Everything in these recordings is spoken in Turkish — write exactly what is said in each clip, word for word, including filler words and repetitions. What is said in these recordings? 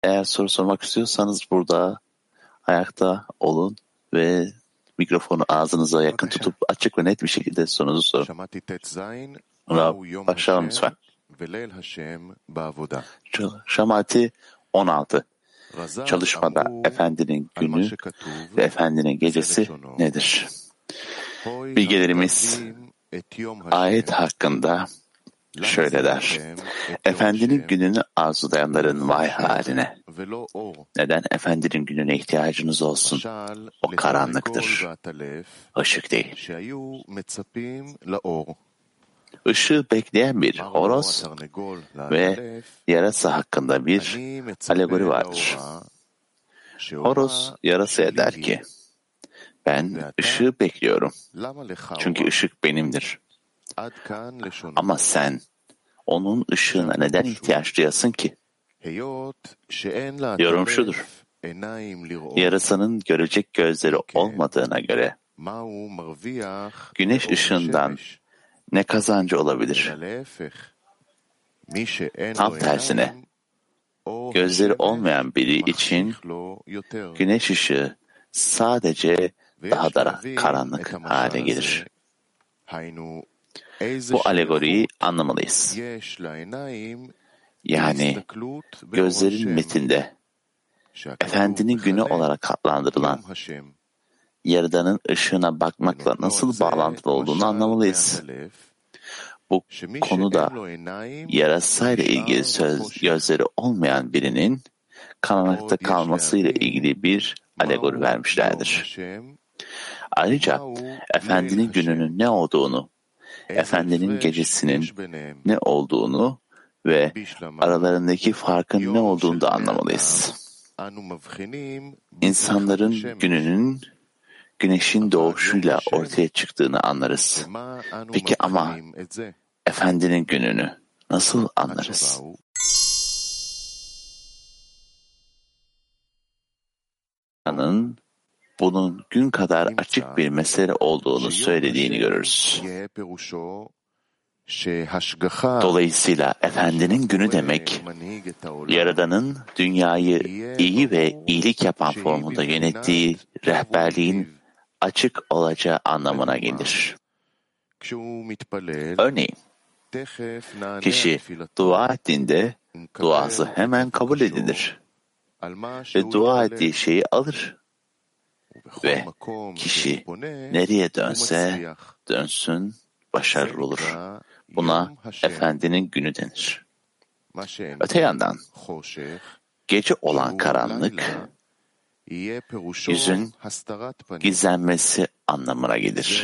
Eğer soru sormak istiyorsanız burada ayakta olun ve mikrofonu ağzınıza yakın tutup açık ve net bir şekilde sorunuzu sorun. Rab, başlayalım lütfen. Şamati on altı. Çalışmada Efendinin günü ve Efendinin gecesi nedir? Bilgelerimiz ayet hakkında şöyle der. Efendinin gününü arzulayanların vay haline. Neden Efendinin gününe ihtiyacınız olsun? O karanlıktır. Işık değil. Işığı bekleyen bir horoz ve yarasa hakkında bir alegori vardır. Horoz yarasaya der ki, ben ışığı bekliyorum. Çünkü ışık benimdir. Ama sen onun ışığına neden ihtiyaç duyasın ki? Yorum şudur. Yarasanın görecek gözleri olmadığına göre güneş ışığından ne kazancı olabilir? Tam tersine gözleri olmayan biri için güneş ışığı sadece daha da karanlık hale gelir. Bu alegoriyi anlamalıyız. Yani gözlerin metinde Efendinin günü olarak adlandırılan Yaradan'ın ışığına bakmakla nasıl bağlantılı olduğunu anlamalıyız. Bu konuda yarasayla ilgili söz, gözleri olmayan birinin karanlıkta kalmasıyla ilgili bir alegori vermişlerdir. Ayrıca Efendinin gününün ne olduğunu, Efendinin gecesinin ne olduğunu ve aralarındaki farkın ne olduğunu da anlamalıyız. İnsanların gününün güneşin doğuşuyla ortaya çıktığını anlarız. Peki ama Efendinin gününü nasıl anlarız? Bunun gün kadar açık bir mesele olduğunu söylediğini görürüz. Dolayısıyla Efendinin günü demek, Yaradan'ın dünyayı iyi ve iyilik yapan formunda yönettiği rehberliğin açık olacağı anlamına gelir. Örneğin, kişi dua ettiğinde duası hemen kabul edilir ve dua ettiği şeyi alır. Ve kişi nereye dönse dönsün başarılı olur. Buna Efendinin günü denir. Öte yandan gece olan karanlık yüzün gizlenmesi anlamına gelir.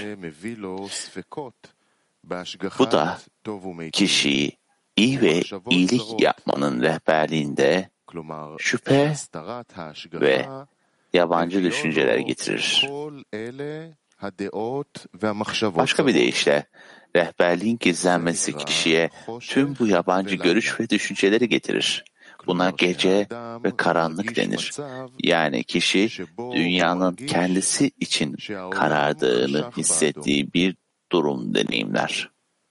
Bu da kişiyi iyi ve iyilik yapmanın rehberliğinde şüphe ve yabancı düşünceler getirir. Başka bir deyişle, rehberliğin gizlenmesi kişiye tüm bu yabancı görüş ve düşünceleri getirir. Buna gece ve karanlık denir. Yani kişi dünyanın kendisi için karardığını hissettiği bir durum deneyimler.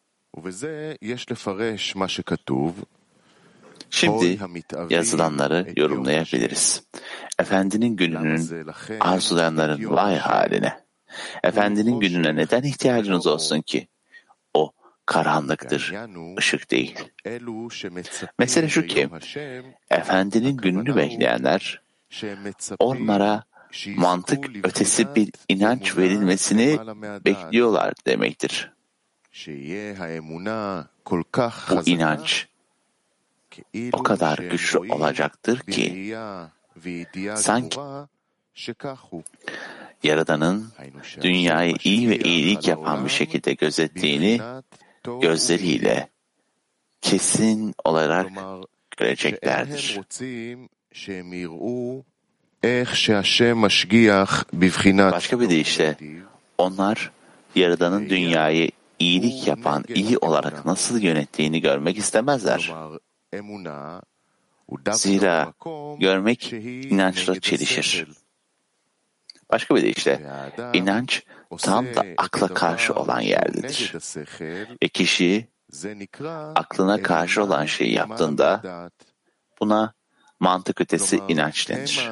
Şimdi yazılanları yorumlayabiliriz. Efendinin gününün arzulayanların vay haline. Efendinin gününe neden ihtiyacınız olsun ki? O karanlıktır, ışık değil. Mesele şu ki, Efendinin gününü bekleyenler, onlara mantık ötesi bir inanç verilmesini bekliyorlar demektir. Bu inanç o kadar güçlü olacaktır ki, sanki Yaradan'ın dünyayı iyi ve iyilik yapan bir şekilde gözettiğini gözleriyle kesin olarak göreceklerdir. Başka bir deyişle, onlar Yaradan'ın dünyayı iyilik yapan, iyi olarak nasıl yönettiğini görmek istemezler. Zira görmek inançla çelişir. Başka bir deyişle, inanç tam da akla karşı olan yerdedir. Ve kişi aklına karşı olan şeyi yaptığında buna mantık ötesi inanç denir.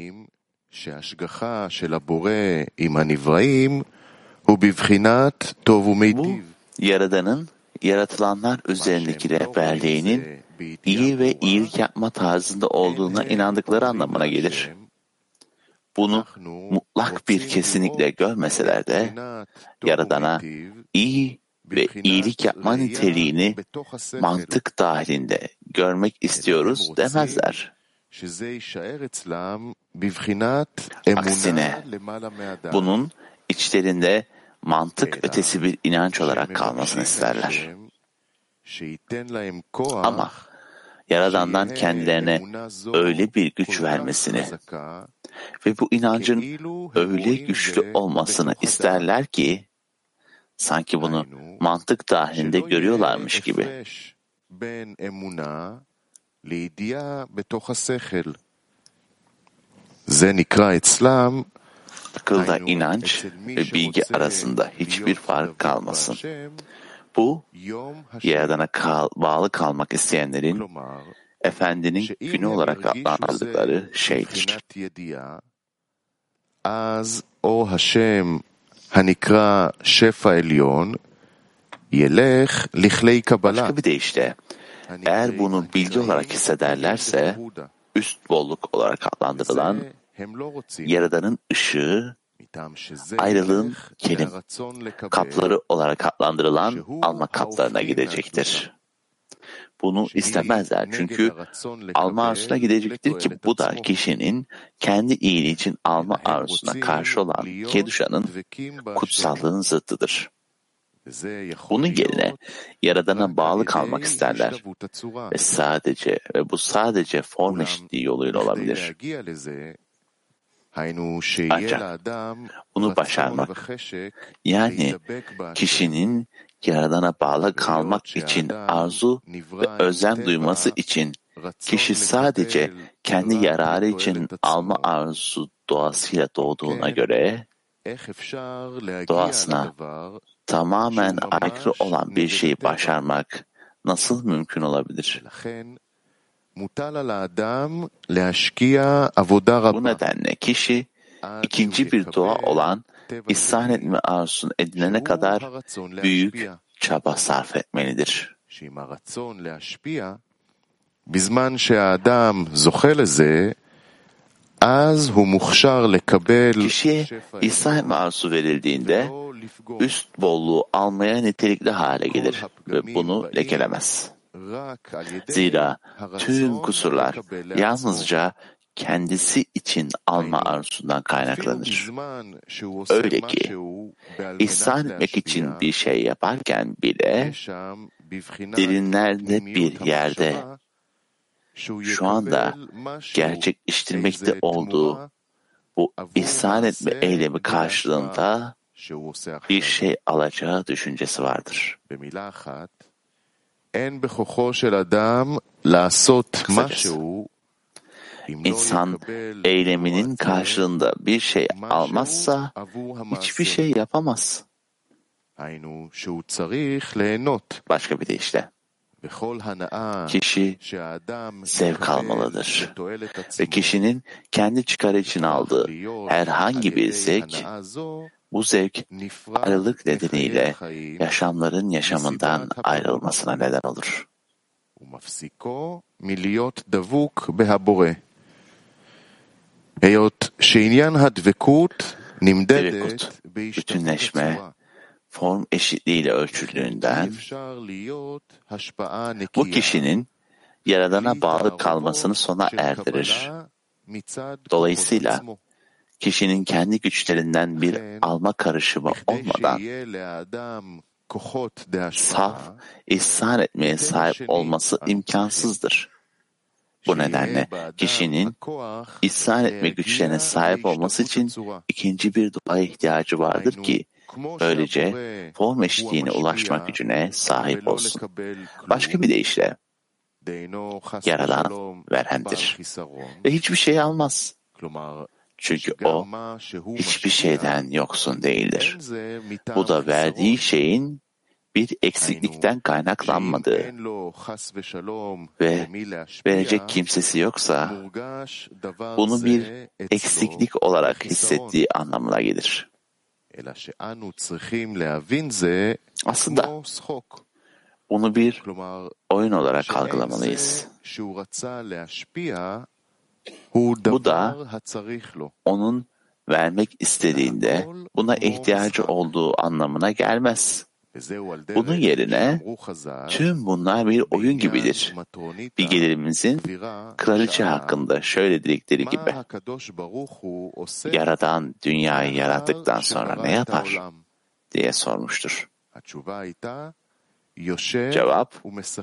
Bu, Yaradan'ın yaratılanlar üzerindeki rehberliğinin iyi ve iyilik yapma tarzında olduğuna inandıkları anlamına gelir. Bunu mutlak bir kesinlikle görmeseler de Yaradan'a iyi ve iyilik yapma niteliğini mantık dahilinde görmek istiyoruz demezler. Aksine bunun içlerinde mantık ötesi bir inanç olarak kalmasını isterler. Ama Yaradan'dan kendilerine öyle bir güç vermesini ve bu inancın öyle güçlü olmasını isterler ki sanki bunu mantık dahilinde görüyorlarmış gibi. Akılda inanç ve bilgi arasında hiçbir fark kalmasın. Bu, Yaradan'a kal, bağlı kalmak isteyenlerin Efendinin günü olarak adlandırdıkları şeydir. Az o Hashem hanikra şefa elyon yelech lichlei kabbalah. Başka bir deyişle, eğer bunu bilgi olarak hissederlerse, üst bolluk olarak adlandırılan Yaradan'ın ışığı, ayrılığın kelim, kapları olarak adlandırılan alma kaplarına gidecektir. Bunu istemezler çünkü alma arzusuna gidecektir ki bu da kişinin kendi iyiliği için alma arzusuna karşı olan Keduşa'nın kutsallığın zıttıdır. Bunun yerine Yaradan'a bağlı kalmak isterler ve sadece ve bu sadece form eşitliği yoluyla olabilir. Ancak bunu başarmak, yani kişinin Yaradan'a bağlı kalmak için arzu ve özlem duyması için kişi sadece kendi yararı için alma arzusu doğasıyla doğduğuna göre doğasına tamamen aykırı olan bir şeyi başarmak nasıl mümkün olabilir? Bu nedenle kişi ikinci bir doğa olan ihsan etme arzusunu edinene kadar büyük çaba sarf etmelidir. בזמן שהאדם זוכה לזה, אז הוא מוכשר לקבל. Kişiye ihsan etme arzusu verildiğinde üst bolluğu almaya nitelikli hale gelir ve bunu lekelemez. Zira tüm kusurlar yalnızca kendisi için alma arzusundan kaynaklanır. Öyle ki ihsan etmek için bir şey yaparken bile derinlerde bir yerde şu anda gerçekleştirmekte olduğu bu ihsan etme eylemi karşılığında bir şey alacağı düşüncesi vardır. Kısacası, İnsan eyleminin karşılığında bir şey almazsa hiçbir şey yapamaz. Başka bir deyişle, kişi zevk almalıdır ve kişinin kendi çıkarı için aldığı herhangi bir zevk, bu zevk ayrılık nedeniyle yaşamların yaşamından ayrılmasına neden olur. Devekut, bütünleşme, form eşitliğiyle ölçüldüğünden bu kişinin Yaradan'a bağlı kalmasını sona erdirir. Dolayısıyla kişinin kendi güçlerinden bir alma karışımı olmadan saf, ihsan etmeye sahip olması imkansızdır. Bu nedenle kişinin ihsan etme güçlerine sahip olması için ikinci bir duaya ihtiyacı vardır ki böylece form eşitliğine ulaşmak gücüne sahip olsun. Başka bir deyişle, Yaradan verendir ve hiçbir şey almaz. Çünkü o hiçbir şeyden yoksun değildir. Bu da verdiği şeyin bir eksiklikten kaynaklanmadığı ve verecek kimsesi yoksa bunu bir eksiklik olarak hissettiği anlamına gelir. Aslında bunu bir oyun olarak algılamalıyız. Bu da onun vermek istediğinde buna ihtiyacı olduğu anlamına gelmez. Bunun yerine tüm bunlar bir oyun gibidir. Bilgelerimizin kraliçe hakkında şöyle dedikleri gibi, Yaradan dünyayı yarattıktan sonra ne yapar diye sormuştur. Cevap,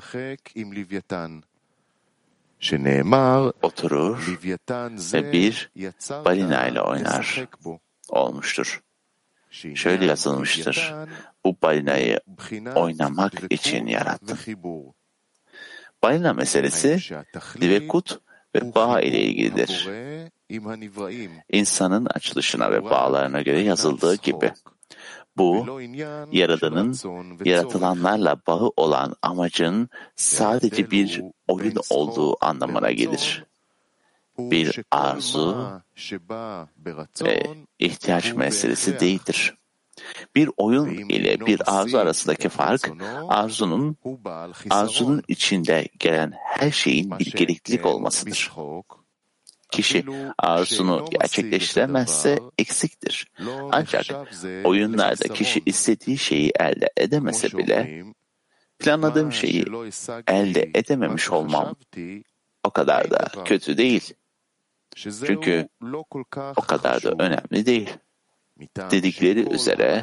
oturur ve bir balina ile oynar olmuştur. Şöyle yazılmıştır: bu balinayı oynamak için yarattım. Balina meselesi divekut ve bağ ile ilgilidir. İnsanın açılışına ve bağlarına göre yazıldığı gibi. Bu, Yaradan'ın yaratılanlarla bağı olan amacın sadece bir oyun olduğu anlamına gelir. Bir arzu ve ihtiyaç meselesi değildir. Bir oyun ile bir arzu arasındaki fark, arzunun, arzunun içinde gelen her şeyin bir gereklilik olmasıdır. Kişi arzusunu gerçekleştiremezse eksiktir. Ancak oyunlarda kişi istediği şeyi elde edemese bile, planladığım şeyi elde edememiş olmam o kadar da kötü değil. Çünkü o kadar da önemli değil. Dedikleri üzere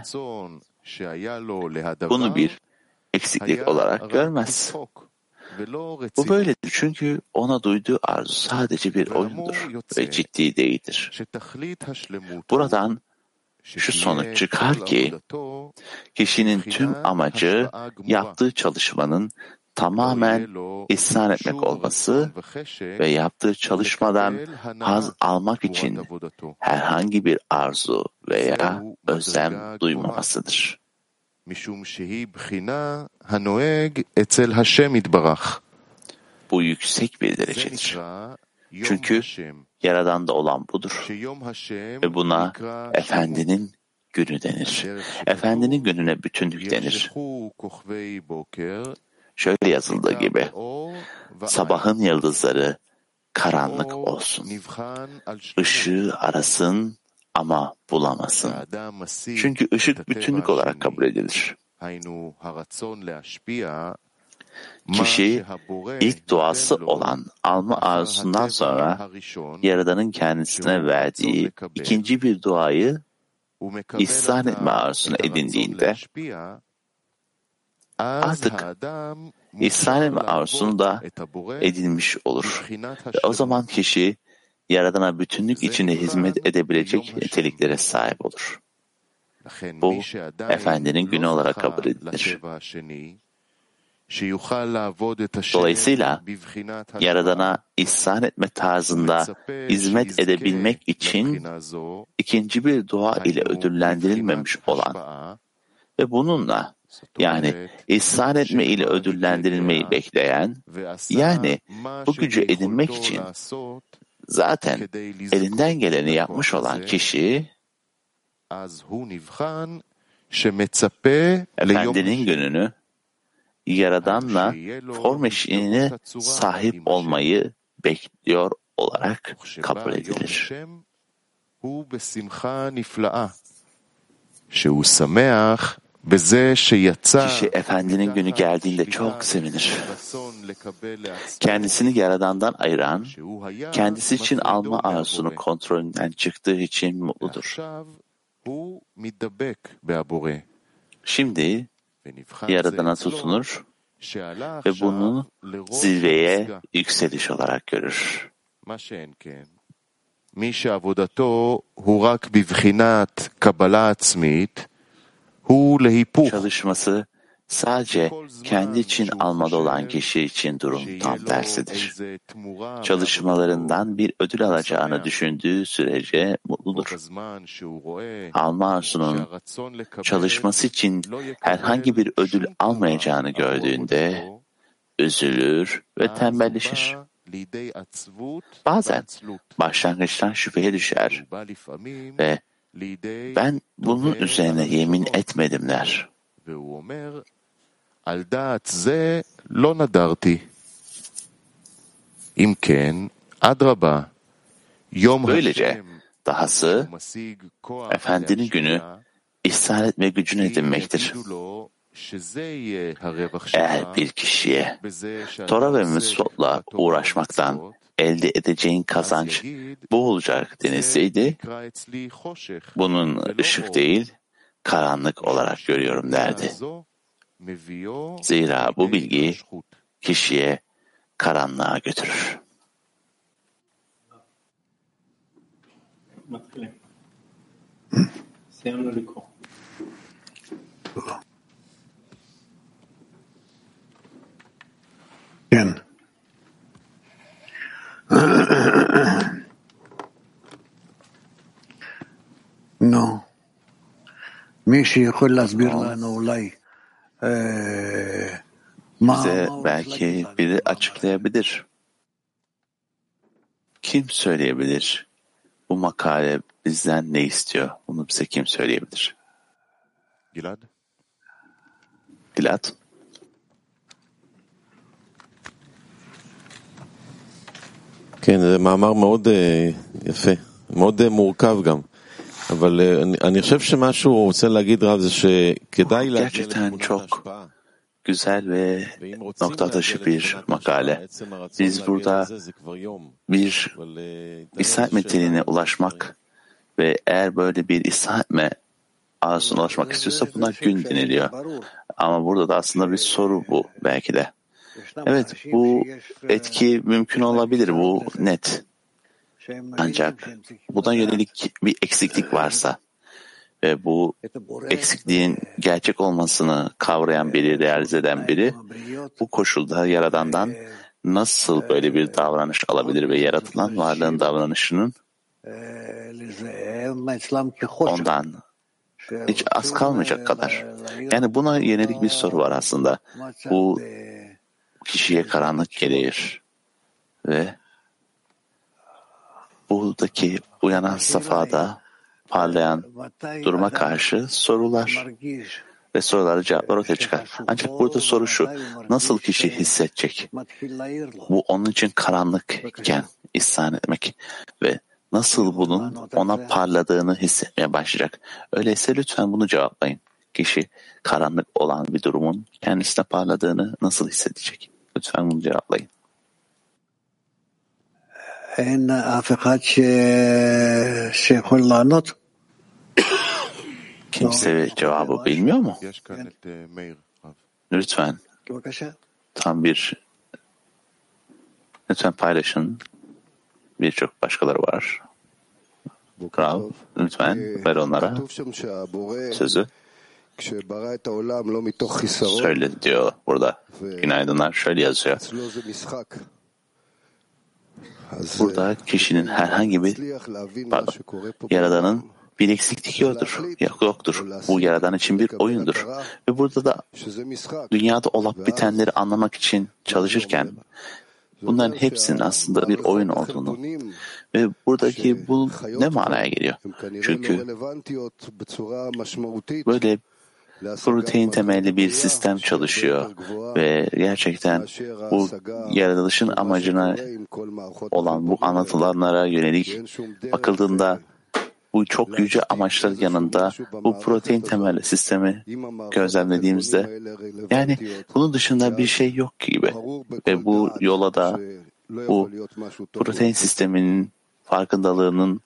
bunu bir eksiklik olarak görmez. Bu böyledir çünkü ona duyduğu arzu sadece bir oyundur ve ciddi değildir. Buradan şu sonuç çıkar ki, kişinin tüm amacı yaptığı çalışmanın tamamen ihsan etmek olması ve yaptığı çalışmadan haz almak için herhangi bir arzu veya özlem duymamasıdır. Bu yüksek bir derecedir. Çünkü Yaradan'da olan budur. Ve buna Efendinin günü denir. Efendinin gününe bütünlük denir. Şöyle yazıldığı gibi, sabahın yıldızları karanlık olsun. Işığı arasın ama bulamasın. Çünkü ışık bütünlük olarak kabul edilir. Kişi ilk duası olan alma arzusundan sonra Yaradan'ın kendisine verdiği ikinci bir duayı ihsan etme arzusuna edindiğinde artık ihsan etme arzusunu da edinmiş olur. Ve o zaman kişi Yaradan'a bütünlük içinde hizmet edebilecek niteliklere sahip olur. Bu, Efendinin günü olarak kabul edilir. Dolayısıyla Yaradan'a ihsan etme tarzında hizmet edebilmek için ikinci bir dua ile ödüllendirilmemiş olan ve bununla, yani ihsan etme ile ödüllendirilmeyi bekleyen, yani bu gücü edinmek için zaten elinden geleni yapmış olan kişi, Efendinin gününü Yaradan'la form eşiğine sahip olmayı bekliyor olarak kabul edilir. Kişi Efendinin günü geldiğinde çok sevinir. Kendisini Yaradan'dan ayıran, kendisi için alma arzusunu kontrolünden çıktığı için mutludur. Şimdi Yaradan'a tutunur ve bunu zirveye yükseliş olarak görür. Çalışması Sadece kendi için almalı olan kişi için durum tam tersidir. Çalışmalarından bir ödül alacağını düşündüğü sürece mutludur. Alma arzusunun çalışması için herhangi bir ödül almayacağını gördüğünde üzülür ve tembelleşir. Bazen başlangıçtan şüpheye düşer ve ben bunun üzerine yemin etmedim der. על דעת זה לא נדרתי. אם כן, אדרבה, יום Böylece dahası Efendinin günü ihsan etme gücünü edinmektir. Eğer bir kişiye Tora ve mitzvotla uğraşmaktan elde edeceğin kazanç bu olacak denilseydi, bunun ışık değil, karanlık olarak görüyorum derdi. Zira bu bilgi kişiye karanlığa götürür. כן. נו, מישהו יכול להסביר לנו אולי Bize belki biri açıklayabilir. Kim söyleyebilir? Bu makale bizden ne istiyor? Bunu bize kim söyleyebilir? Gilad? Gilad? כן, זה מאמר מאוד יפה, מאוד מורכב גם. אבל אני, אני חושב שמה שהוא רוצה להגיד רב זה שכדאי להגיע לתמונת ההשפעה. Güzel ve nokta atışı bir makale. Biz burada bir İsa metnine ulaşmak ve eğer böyle bir İsa etme arzusuna ulaşmak istiyorsa buna gün deniliyor. Ama burada da aslında bir soru bu belki de. Evet, bu etki mümkün olabilir, bu net. Ancak buna yönelik bir eksiklik varsa ve bu eksikliğin gerçek olmasını kavrayan biri, realize eden biri, bu koşulda Yaradan'dan nasıl böyle bir davranış alabilir ve yaratılan varlığın davranışının ondan hiç az kalmayacak kadar. Yani buna yönelik bir soru var aslında. Bu kişiye karanlık gelir ve buradaki uyanan safhada parlayan duruma karşı sorular ve sorulara cevaplar ortaya çıkar. Ancak burada soru şu, nasıl kişi hissedecek? Bu onun için karanlıkken ihsan etmek ve nasıl bunun ona parladığını hissetmeye başlayacak. Öyleyse lütfen bunu cevaplayın. Kişi karanlık olan bir durumun kendisine parladığını nasıl hissedecek? Lütfen bunu cevaplayın. אין אף אחד שיכול לענות? Kimse cevabı bilmiyor mu? Lütfen. Tam bir lütfen paylaşın. Birçok başkaları var. Rav, lütfen ver onlara sözü. Şöyle diyor burada. Günaydınlar. Şöyle yazıyor. Burada kişinin herhangi bir pardon, Yaradan'ın bir eksiklik yoktur. Yok, yoktur. Bu Yaradan için bir oyundur. Ve burada da dünyada olup bitenleri anlamak için çalışırken bunların hepsinin aslında bir oyun olduğunu ve buradaki bu ne manaya geliyor? Çünkü böyle protein temelli bir sistem çalışıyor ve gerçekten bu yaratılışın amacına olan bu anlatılanlara yönelik bakıldığında bu çok yüce amaçlar yanında bu protein temelli sistemi gözlemlediğimizde yani bunun dışında bir şey yok gibi ve bu yola da bu protein sisteminin farkındalığının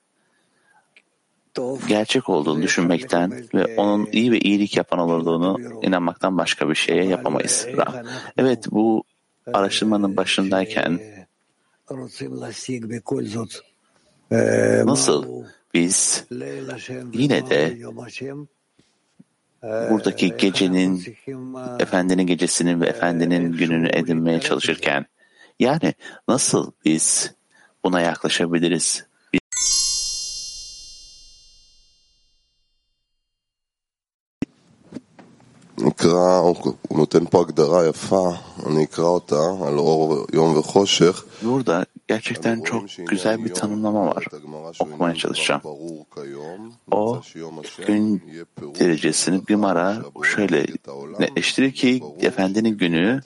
gerçek olduğunu düşünmekten ve onun iyi ve iyilik yapan olduğunu inanmaktan başka bir şeye yapamayız. Evet, bu araştırmanın başındayken nasıl biz yine de buradaki gecenin, efendinin gecesinin ve efendinin gününü edinmeye çalışırken, yani nasıl biz buna yaklaşabiliriz? נקרא, הוא נותן פה הגדרה יפה, אני אקרא אותה, על אור יום וחושך. Burada gerçekten çok güzel bir tanımlama var. Okumaya çalışacağım. O gün derecesini bir ara şöyle netleştirir ki efendinin günü,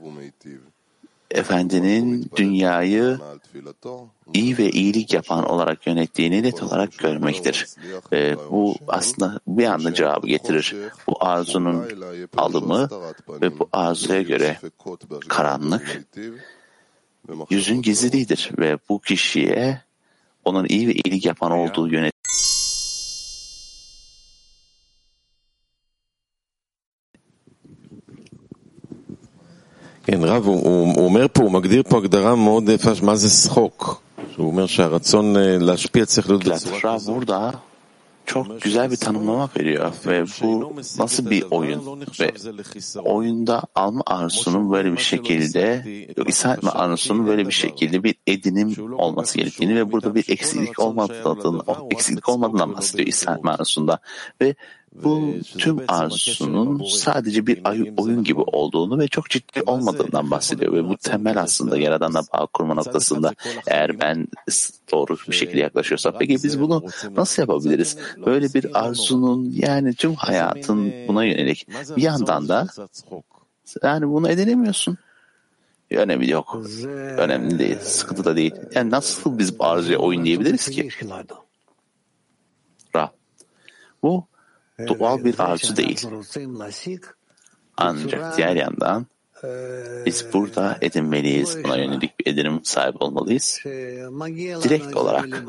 efendinin dünyayı iyi ve iyilik yapan olarak yönettiğini net olarak görmektir. Ee, bu aslında bir anda cevabı getirir. Bu arzunun alımı ve bu arzuya göre karanlık yüzün gizliliğidir ve bu kişiye onun iyi ve iyilik yapan olduğu yönet. כן, רב, הוא, הוא אומר פה, הוא מגדיר פה הגדרה מאוד יפה, מה זה שחוק. הוא אומר שהרצון להשפיע צריך להיות בצורה כזאת. Burada çok güzel bir tanımlama veriyor ve bu nasıl bir oyun ve oyunda alma arzusunun böyle bir şekilde, ishal etme arzusunun böyle bir şekilde bir edinim olması gerektiğini ve burada bir eksiklik olmadığını, eksiklik olmadığından bahsediyor ishal etme arzusunda ve bu tüm arzusunun sadece bir oyun gibi olduğunu ve çok ciddi olmadığından bahsediyor ve bu temel aslında Yaradan'la bağ kurma noktasında eğer ben doğru bir şekilde yaklaşıyorsam peki biz bunu nasıl yapabiliriz? Böyle bir arzunun yani tüm hayatın buna yönelik bir yandan da yani bunu edinemiyorsun. Önemli yok. Önemli değil. Sıkıntı da değil. Yani nasıl biz bu arzuya oyun diyebiliriz ki? Rab. Bu doğal bir arzu değil. Ancak diğer yandan biz burada edinmeliyiz. Buna yönelik bir edinim sahibi olmalıyız. Direkt olarak.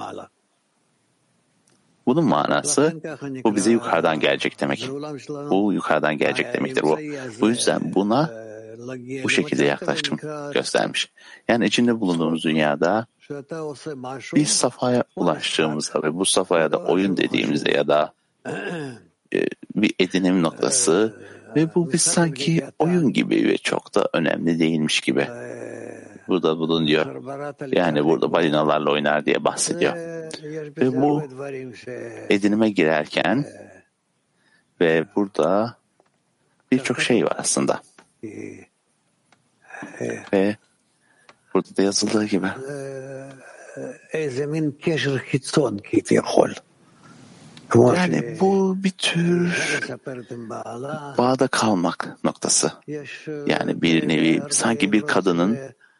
Bunun manası bu bize yukarıdan gelecek demek. Bu yukarıdan gelecek demektir bu. Bu yüzden buna bu şekilde yaklaşım göstermiş. Yani içinde bulunduğumuz dünyada bir safhaya ulaştığımızda ve bu safhaya da oyun dediğimizde ya da bir edinim noktası ve bu bir sanki oyun gibi ve çok da önemli değilmiş gibi. Burada bulun diyor. Yani burada balinalarla oynar diye bahsediyor. Ve bu edinime girerken ve burada birçok şey var aslında. Ve burada da yazıldığı gibi. Yani bu bir tür bağda kalmak noktası. Yani bir nevi sanki bir kadının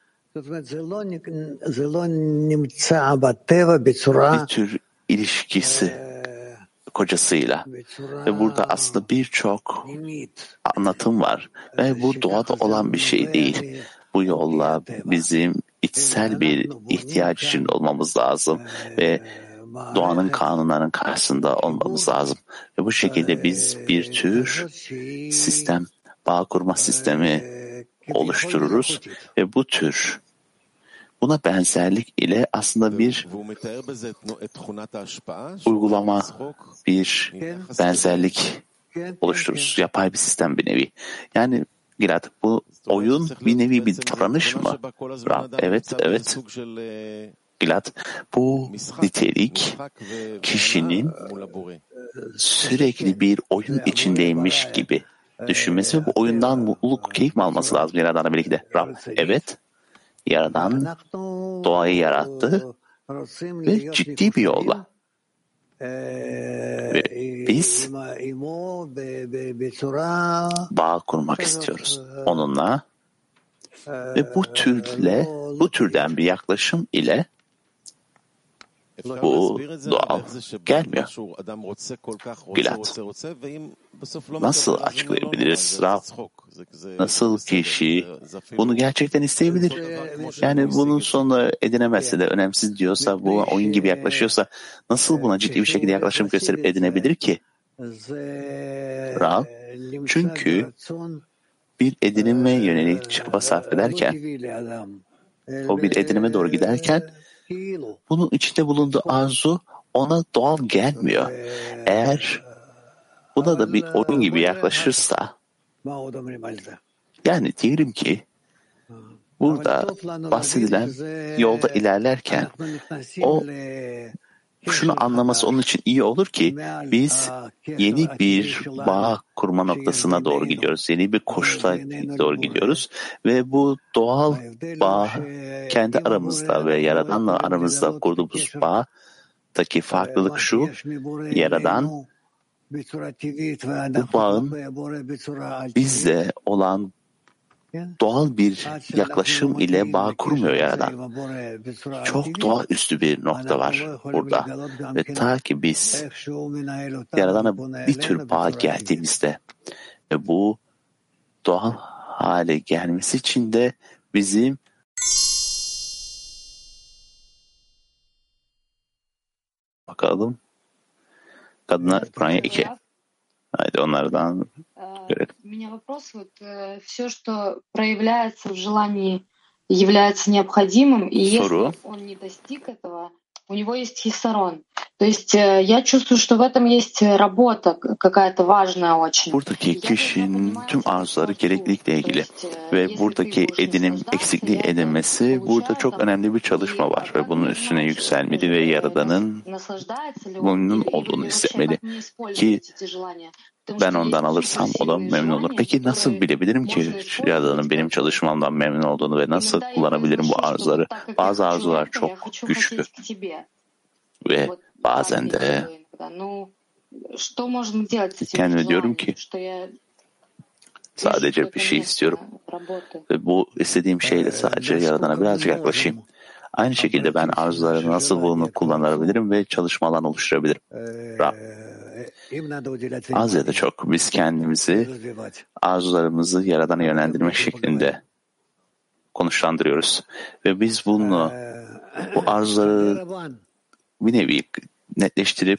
bir tür ilişkisi kocasıyla ve burada aslında birçok anlatım var ve bu doğada olan bir şey değil. Bu yolla bizim içsel bir ihtiyaç içinde olmamız lazım ve doğanın kanunlarının karşısında olmamız lazım. Ve bu şekilde biz bir tür sistem, bağ kurma sistemi oluştururuz ve bu tür buna benzerlik ile aslında bir uygulama, bir benzerlik oluştururuz. Yapay bir sistem bir nevi. Yani Gilad, bu oyun bir nevi bir davranış mı? Rab, evet, evet. Gilad, bu nitelik kişinin sürekli bir oyun içindeymiş gibi düşünmesi ve bu oyundan mutluluk, keyif mi alması lazım Yaradan'la birlikte? Rab, evet. Yaradan doğayı yarattı ve ciddi bir yolla. Ve biz bağ kurmak istiyoruz onunla ve bu türle, bu türden bir yaklaşım ile bu doğal gelmiyor. Gilad, nasıl açıklayabiliriz Rab? Nasıl kişi bunu gerçekten isteyebilir? Yani bunun sonunda edinemezse de önemsiz diyorsa, bu oyun gibi yaklaşıyorsa nasıl buna ciddi bir şekilde yaklaşım gösterip edinebilir ki? Rab, çünkü bir edinime yönelik çaba sarf ederken, o bir edinime doğru giderken, bunun içinde bulunduğu arzu ona doğal gelmiyor. Eğer buna da bir oyun gibi yaklaşırsa, yani diyelim ki burada bahsedilen yolda ilerlerken o şunu anlaması onun için iyi olur ki biz yeni bir bağ kurma noktasına doğru gidiyoruz. Yeni bir koşula doğru gidiyoruz ve bu doğal bağ kendi aramızda ve Yaradan'la aramızda kurduğumuz bağdaki farklılık şu: Yaradan bu bağın bizle olan doğal bir yaklaşım ile bağ kurmuyor Yaradan. Çok doğaüstü bir nokta var burada. Ve ta ki biz Yaradan'a bir tür bağ geldiğimizde ve bu doğal hale gelmesi için de bizim bakalım kadınlar Kur'an iki. Haydi onlardan görelim. У меня вопрос, вот все, что проявляется в желании, является необходимым, и если он не достиг этого, у него есть хисарон. То есть я чувствую, что в этом есть работа какая-то важная очень. Buradaki kişinin tüm arzuları gereklilikle ilgili ve buradaki edinim eksikliği edinmesi, burada çok önemli bir çalışma var ve bunun üstüne yükselmeli ve Yaradan'ın memnun olduğunu hissetmeli ki ben ondan alırsam o da memnun olur. Peki nasıl bilebilirim ki Yaradan'ın benim çalışmamdan memnun olduğunu ve nasıl kullanabilirim bu arzuları? Bazı arzular çok güçlü ve bazen de kendime diyorum ki sadece bir şey istiyorum ve bu istediğim şeyle sadece Yaradan'a birazcık yaklaşayım. Aynı şekilde ben arzuları nasıl bunu kullanabilirim ve çalışma alanı oluşturabilirim. Rab, az ya da çok biz kendimizi arzularımızı Yaradan'a yönlendirmek şeklinde konuşlandırıyoruz. Ve biz bunu, bu arzuları bir nevi netleştirip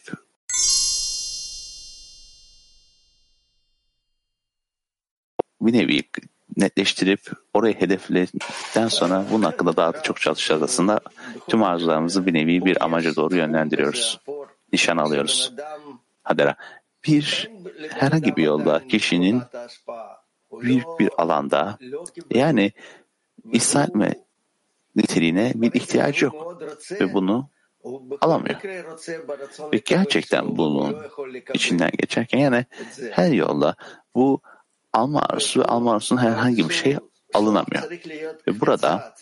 bir nevi netleştirip orayı hedefledikten sonra bunun hakkında daha da çok çalışacağız aslında. Tüm arzularımızı bir nevi bir amaca doğru yönlendiriyoruz. Nişan alıyoruz. Hadera. Bir herhangi bir yolda kişinin büyük bir alanda yani ihsan etme niteliğine bir ihtiyacı yok ve bunu alamıyor. Ve gerçekten bunun içinden geçerken yani her yolda bu alma arzusu ve alma arzusunun herhangi bir şey alınamıyor. Ve burada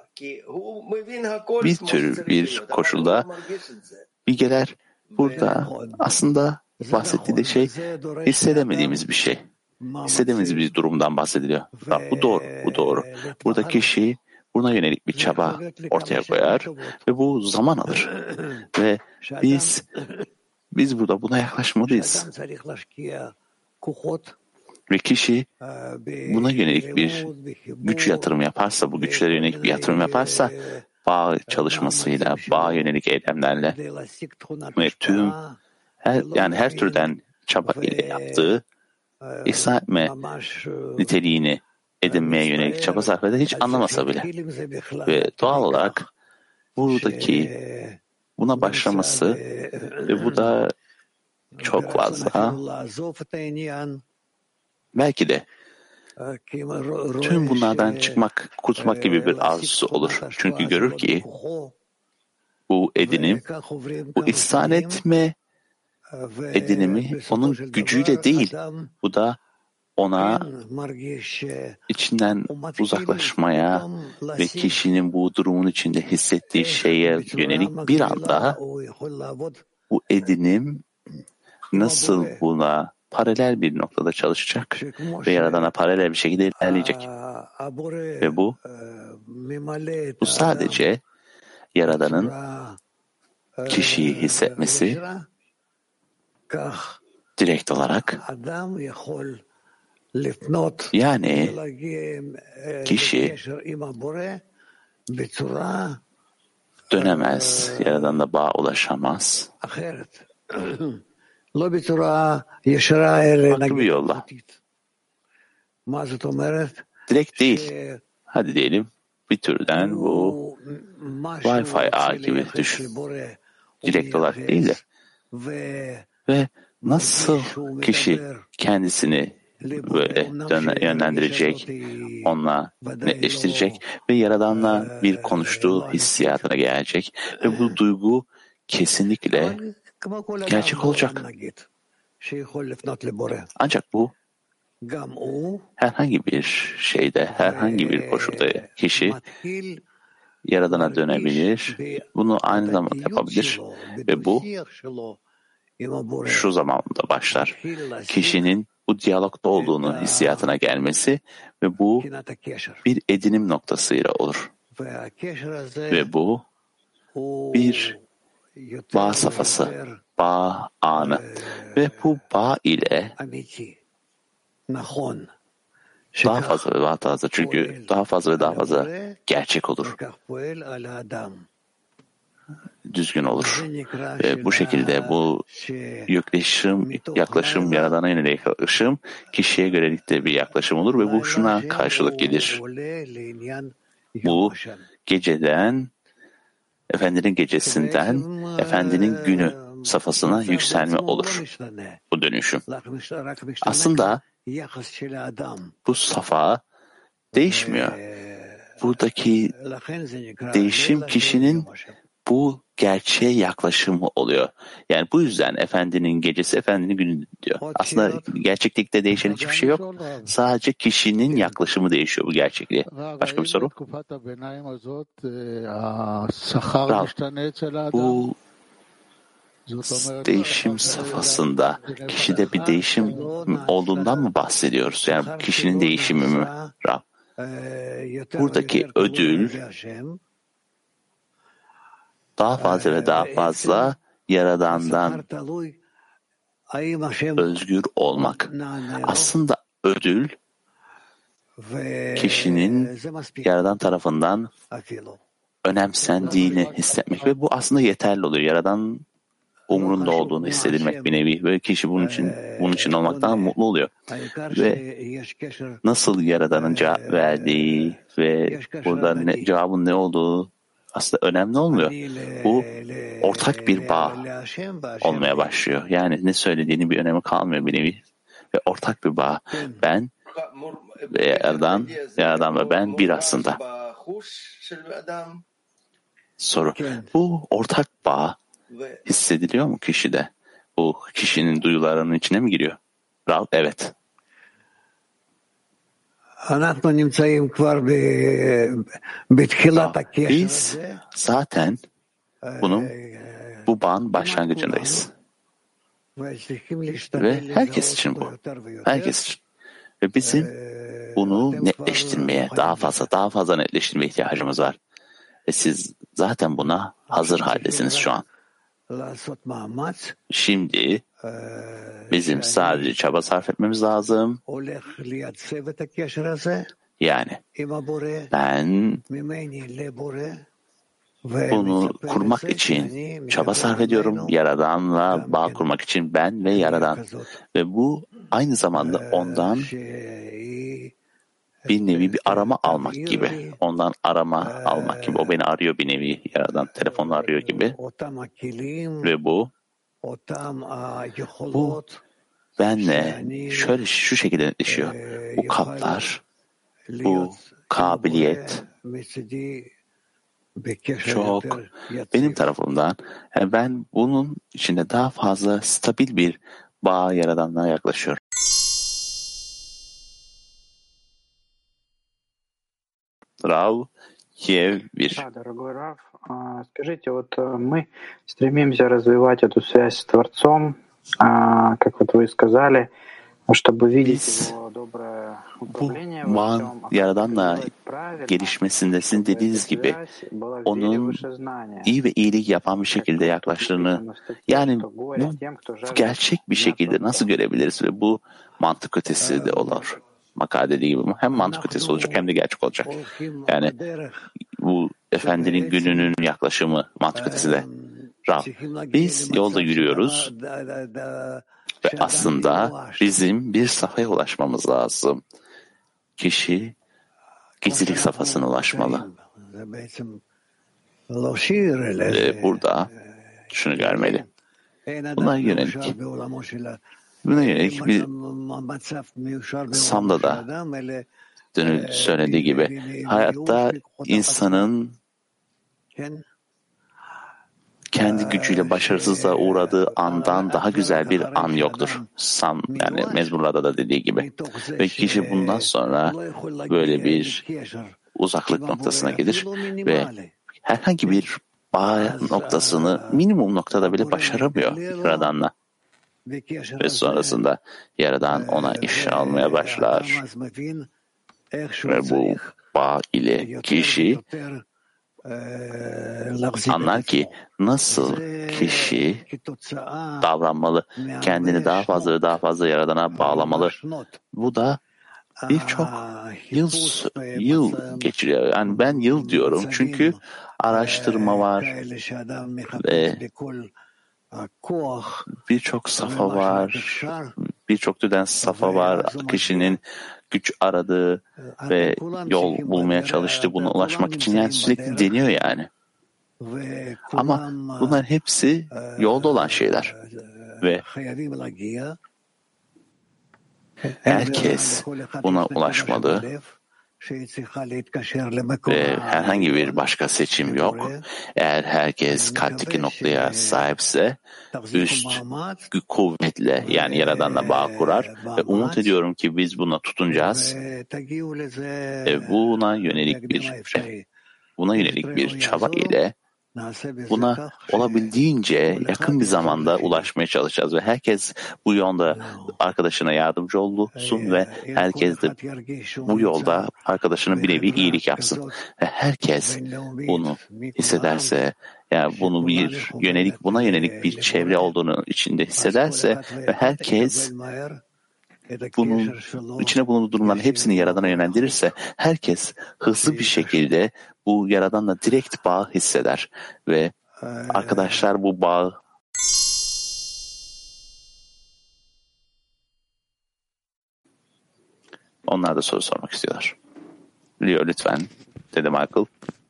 bir tür bir koşulda bilgeler burada aslında bahsettiği de şey hissedemediğimiz bir şey. Hissedemediğimiz bir durumdan bahsediliyor. Bu doğru, bu doğru. Burada kişi buna yönelik bir çaba ortaya koyar ve bu zaman alır. Ve biz biz burada buna yaklaşmalıyız. Ve kişi buna yönelik bir güç yatırım yaparsa, bu güçlere yönelik bir yatırım yaparsa, bağ çalışmasıyla, bağ yönelik eylemlerle ve tüm her, yani her türden çaba ile yaptığı ihsan etme niteliğini edinmeye yönelik çaba sarf eder, hiç anlamasa bile. Ve doğal olarak buradaki buna başlaması ve bu da çok fazla belki de tüm bunlardan çıkmak, kurtulmak gibi bir arzusu olur. Çünkü görür ki bu edinim, bu ihsan etme edinimi onun gücüyle değil, bu da ona içinden uzaklaşmaya ve kişinin bu durumun içinde hissettiği şeye yönelik bir anda bu edinim nasıl buna paralel bir noktada çalışacak ve Yaradan'a paralel bir şekilde ilerleyecek. Ve bu bu sadece Yaradan'ın kişiyi hissetmesi direkt olarak, yani kişi dönemez, Yaradan'la bağ ulaşamaz. Farklı bir yolla. Direkt değil. Hadi diyelim bir türden bu Wi-Fi ağ gibi düşün. Direkt olarak değil de. Ve Nasıl kişi kendisini böyle yönlendirecek, onunla netleştirecek ve Yaradan'la bir konuştuğu hissiyatına gelecek ve bu duygu kesinlikle gerçek olacak. Ancak bu herhangi bir şeyde, herhangi bir koşulda kişi Yaradan'a dönebilir, bunu aynı zamanda yapabilir ve bu şu zamanda başlar. Kişinin bu diyalogda olduğunu hissiyatına gelmesi ve bu bir edinim noktasıyla olur. Ve bu bir bağ safhası, bağ anı ve bu bağ ile daha fazla ve daha fazla çünkü daha fazla ve daha fazla gerçek olur. Düzgün olur. Ve bu şekilde bu yaklaşım, yaklaşım Yaradan'a yönelik yaklaşım kişiye görelik de bir yaklaşım olur ve bu şuna karşılık gelir. Bu geceden, Efendinin gecesinden, Efendinin günü safhasına yükselme olur. Bu dönüşüm. Aslında bu safa değişmiyor. Buradaki değişim kişinin bu gerçeğe yaklaşımı oluyor. Yani bu yüzden Efendinin gecesi Efendinin günü diyor. Aslında gerçeklikte değişen hiçbir şey yok. Sadece kişinin yaklaşımı değişiyor bu gerçekliğe. Başka bir soru? Rav, bu değişim safhasında kişide bir değişim olduğundan mı bahsediyoruz? Yani kişinin değişimi mi? Rav, buradaki ödül daha fazla ve daha fazla Yaradan'dan özgür olmak. Aslında ödül kişinin Yaradan tarafından önemsendiğini hissetmek ve bu aslında yeterli oluyor. Yaradan umrunda olduğunu hissedilmek bir nevi ve kişi bunun için bunun için olmaktan mutlu oluyor. Ve nasıl Yaradan'ın cevap verdiği ve burada ne, cevabın ne olduğu aslında önemli olmuyor. Bu ortak bir bağ olmaya başlıyor. Yani ne söylediğinin bir önemi kalmıyor bir nevi. Ve ortak bir bağ. Ben ve Yaradan, Yaradan ve ben bir aslında. Soru. Bu ortak bağ hissediliyor mu kişide? Bu kişinin duyularının içine mi giriyor? Rav, evet. Biz zaten bunun bu bağın başlangıcındayız. Ve herkes için bu. Herkes için. Ve bizim bunu netleştirmeye, daha fazla, daha fazla netleştirmeye ihtiyacımız var. Ve siz zaten buna hazır haldesiniz şu an. Şimdi bizim sadece çaba sarf etmemiz lazım. Yani ben bunu kurmak için çaba sarf ediyorum. Yaradan'la bağ kurmak için ben ve Yaradan. Ve bu aynı zamanda ondan bir nevi bir arama almak gibi. Ondan arama almak gibi. O beni arıyor bir nevi. Yaradan telefonla arıyor gibi. Ve bu bu benle şöyle şu şekilde netleşiyor. Bu kaplar, bu kabiliyet çok benim tarafımdan. Yani ben bunun içinde daha fazla stabil bir bağ Yaradan'la yaklaşıyorum. Рав, Киев, Вир. Да, дорогой Рав, скажите, вот мы стремимся развивать эту связь с Творцом, как вот вы сказали, чтобы видеть его доброе управление во всем. Yaradan'la gelişmesinde sizin dediğiniz gibi onun iyi ve iyilik yapan bir şekilde yaklaştığını, yani bu gerçek bir şekilde nasıl görebiliriz ve bu mantık ötesi de olur. Makale dediği gibi hem mantık ötesi olacak hem de gerçek olacak. Yani bu Efendinin gününün yaklaşımı mantık ötesi de. Rab, biz yolda yürüyoruz ve aslında bizim bir safhaya ulaşmamız lazım. Kişi gizlilik safhasına ulaşmalı. Ve burada şunu görmeli. Buna yönelik, buna yönelik bir Sam'da da dönül söylediği gibi hayatta insanın kendi gücüyle başarısızlığa uğradığı andan daha güzel bir an yoktur. Sam yani Mezmurlarda da dediği gibi. Ve kişi bundan sonra böyle bir uzaklık noktasına gelir ve herhangi bir bağ noktasını minimum noktada bile başaramıyor Yaradan'la. Ve sonrasında Yaradan ona ifşa almaya başlar. Ve bu bağ ile kişi anlar ki nasıl kişi davranmalı, kendini daha fazla ve daha fazla Yaradan'a bağlamalı. Bu da birçok yıl yıl geçiriyor. Yani ben yıl diyorum çünkü araştırma var ve birçok safa var, birçok türden safa var. Kişinin güç aradığı ve yol bulmaya çalıştığı buna ulaşmak için yani sürekli deniyor yani. Ama bunların hepsi yolda olan şeyler ve herkes buna ulaşmalı ve herhangi bir başka seçim yok. Eğer herkes kalpteki noktaya sahipse üst kuvvetle yani Yaradan'la bağ kurar ve umut ediyorum ki biz buna tutunacağız ve buna yönelik bir buna yönelik bir çaba ile buna olabildiğince yakın bir zamanda ulaşmaya çalışacağız ve herkes bu yolda arkadaşına yardımcı olsun ve herkes de bu yolda arkadaşına bir nevi iyilik yapsın. Ve herkes bunu hissederse, yani bunu bir yönelik, buna yönelik bir çevre olduğunu içinde hissederse ve herkes bunun içine bulunduğu durumların hepsini Yaradan'a yönlendirirse herkes hızlı bir şekilde bu Yaradan'la direkt bağ hisseder ve arkadaşlar bu bağı onlar da soru sormak istiyorlar. Leo lütfen. Dede Michael.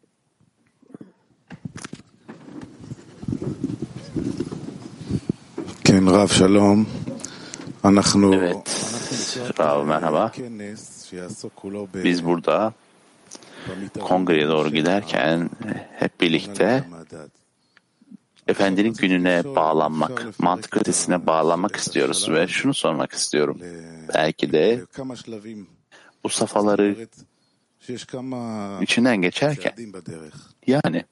Ken Rav Shalom. Evet, Rav merhaba. Biz burada kongreye doğru giderken hep birlikte Efendinin gününe bağlanmak, mantık ötesine bağlanmak istiyoruz ve şunu sormak istiyorum. Belki de bu safhaları içinden geçerken yani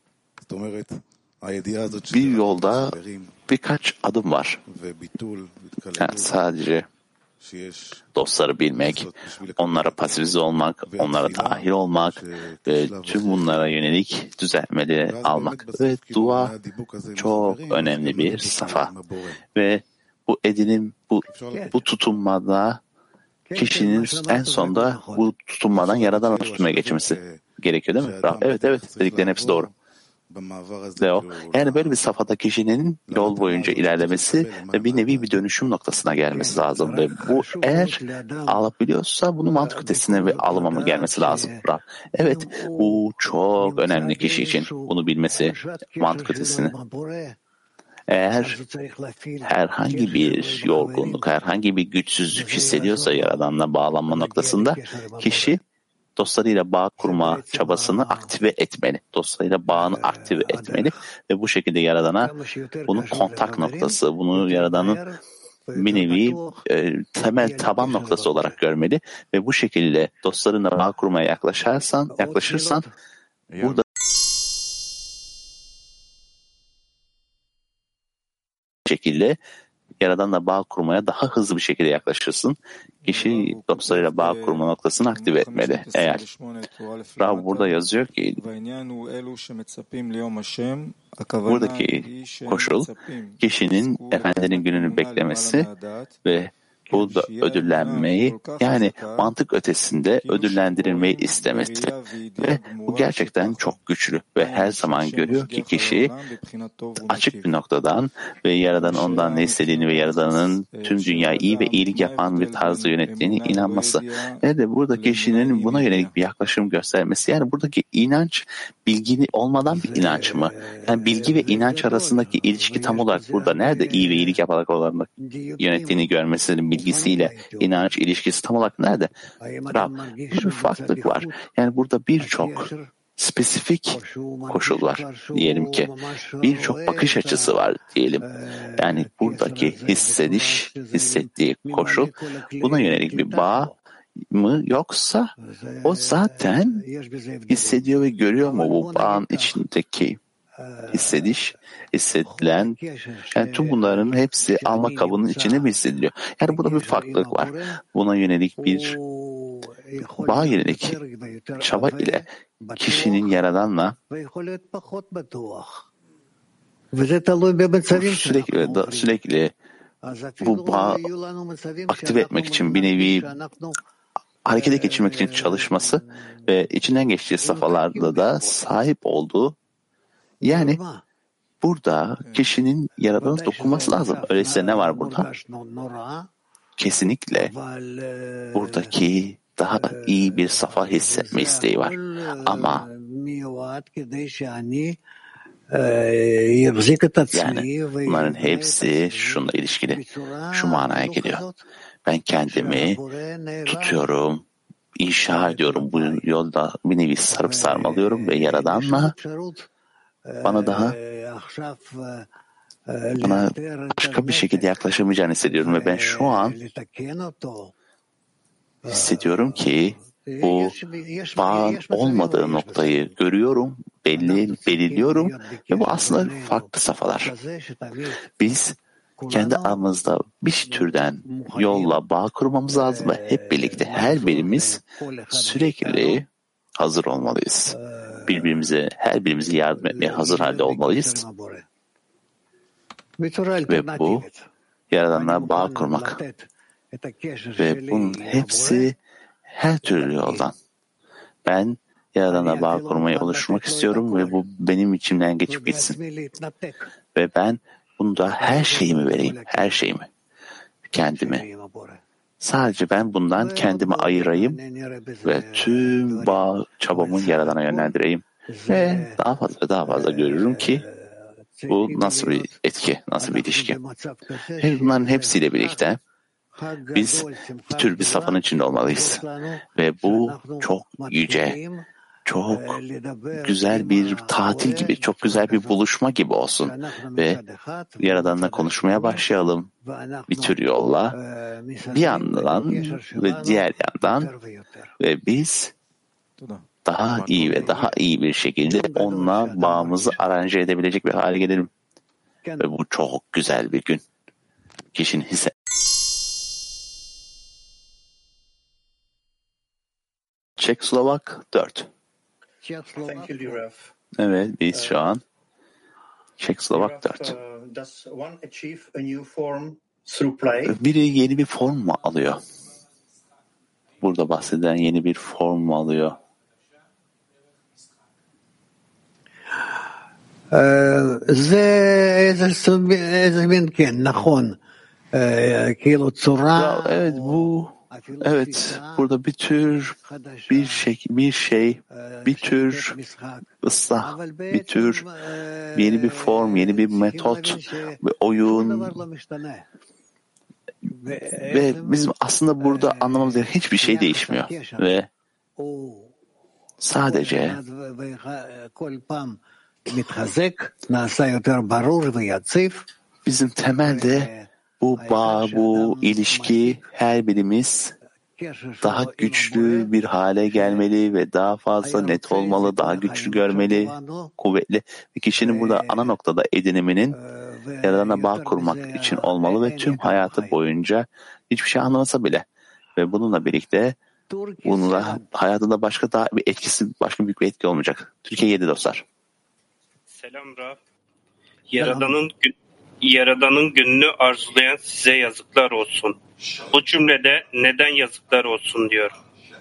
bir yolda birkaç adım var. Yani sadece dostları bilmek, onlara pasifize olmak, onlara dahil olmak ve tüm bunlara yönelik düzeltmeleri almak. Ve dua çok önemli bir safa. Ve bu edinim, bu, bu tutunmada kişinin en sonda bu tutunmadan Yaradan'a tutunmaya geçmesi gerekiyor değil mi? Evet, evet. Dediklerin hepsi doğru. Leo, yani böyle bir safhada kişinin yol boyunca ilerlemesi ve bir nevi bir dönüşüm noktasına gelmesi lazım ve bu eğer alabiliyorsa bunu mantık ötesine ve alımama gelmesi lazım. Evet, bu çok önemli kişi için bunu bilmesi mantık ötesine. Eğer herhangi bir yorgunluk, herhangi bir güçsüzlük hissediyorsa Yaradan'la bağlanma noktasında kişi dostlarıyla bağ kurma çabasını aktive etmeli. Dostlarıyla bağını aktive etmeli ve bu şekilde Yaradan'a bunun kontak noktası, bunu Yaradan'ın bir nevi e, temel taban noktası olarak görmeli ve bu şekilde dostlarınla bağ kurmaya yaklaşırsan, yaklaşırsan burada şekilde Yaradan'la bağ kurmaya daha hızlı bir şekilde yaklaşırsın. Kişi dostlarıyla bağ kurma noktasını aktive etmeli. Eğer Rav burada yazıyor ki buradaki koşul kişinin Efendinin gününü beklemesi ve Bu da ödüllenmeyi, yani mantık ötesinde ödüllendirilmeyi istemesi. Ve bu gerçekten çok güçlü ve her zaman görüyor ki kişi açık bir noktadan ve Yaradan ondan ne istediğini ve Yaradan'ın tüm dünyayı iyi ve iyilik yapan bir tarzda yönettiğine inanması. Ve de burada kişinin buna yönelik bir yaklaşım göstermesi. Yani buradaki inanç bilgi olmadan bir inanç mı? Yani bilgi ve inanç arasındaki ilişki tam olarak burada. Nerede iyi ve iyilik yaparak olarak yönettiğini görmesinin bilgisiyle inanç ilişkisi tam olarak nerede? Rab, burada bir farklılık var. Yani burada birçok spesifik koşullar diyelim ki, birçok bakış açısı var diyelim. Yani buradaki hissediş, hissettiği koşul buna yönelik bir bağ mı, yoksa o zaten hissediyor ve görüyor mu bu bağın içindeki hissediş, hissedilen, yani tüm bunların hepsi alma kabının içinde mi hissediliyor? Yani burada bir farklılık var. Buna yönelik bir bağ yönelik çaba ile kişinin Yaradan'la sürekli sürekli bu bağı aktive etmek için bir nevi harekete geçirmek için çalışması ve içinden geçtiği safhalarda da sahip olduğu, yani burada kişinin Yaradan'a dokunması lazım. Öyleyse ne var burada? Kesinlikle buradaki daha iyi bir safa hissetme isteği var. Ama yani bunların hepsi şununla ilişkili. Şu manaya geliyor. Ben kendimi tutuyorum, inşa ediyorum. Bu yolda bir nevi sarıp sarmalıyorum ve Yaradan'la bana daha bana başka bir şekilde yaklaşamayacağını hissediyorum ve ben şu an hissediyorum ki bu bağın olmadığı noktayı görüyorum, belli, belirliyorum ve bu aslında farklı safhalar. Biz kendi aramızda bir türden yolla bağ kurmamız lazım ve hep birlikte her birimiz sürekli hazır olmalıyız. Birbirimize, her birimize yardım etmeye hazır halde olmalıyız. Ve bu Yaradan'la bağ kurmak. Ve bunun hepsi her türlü yoldan. Ben Yaradan'la bağ kurmayı oluşturmak istiyorum ve bu benim içimden geçip gitsin. Ve ben bunda her şeyimi vereyim, her şeyimi, kendimi. Sadece ben bundan kendimi ayırayım ve tüm bağ çabamı Yaradan'a yönlendireyim. Ve daha fazla daha fazla görürüm ki bu nasıl bir etki, nasıl bir ilişki. Ve bunların hepsiyle birlikte biz bir tür bir safhanın içinde olmalıyız. Ve bu çok yüce, çok güzel bir tatil gibi, çok güzel bir buluşma gibi olsun. Ve Yaradan'la konuşmaya başlayalım bir tür yolla, bir yandan ve diğer yandan, ve biz daha iyi ve daha iyi bir şekilde onunla bağımızı aranje edebilecek bir hale gelelim. Ve bu çok güzel bir gün. Kişinin hisse Çek-Slovak dört. Evet, biz şu an Çek-Slovak dört. Biri yeni bir form mu alıyor? Burada bahsedilen yeni bir form mu alıyor? Evet, bu evet, burada bir tür bir şey, bir şey, bir tür ıslah, bir tür yeni bir form, yeni bir metot ve oyun ve bizim aslında burada anlamamız gereken hiçbir şey değişmiyor ve sadece bizim temelde bu bağ, bu ilişki, her birimiz daha güçlü bir hale gelmeli ve daha fazla net olmalı, daha güçlü görmeli, kuvvetli. Ve kişinin burada ana noktada ediniminin Yaradan'a bağ kurmak için olmalı ve tüm hayatı boyunca hiçbir şey anlamasa bile ve bununla birlikte bununla hayatında başka daha bir etkisi, başka büyük bir etki olmayacak. Türkiye yedi dostlar. Selam Rab. Yaradan'ın gün, Yaradan'ın gününü arzulayan size yazıklar olsun. Bu cümlede neden yazıklar olsun diyor.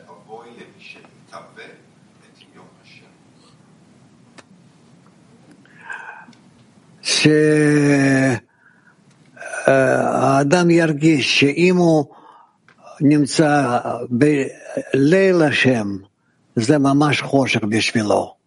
שהאדם ירגיש שאם הוא נמצא בליל השם, זה ממש חושך בשבילו.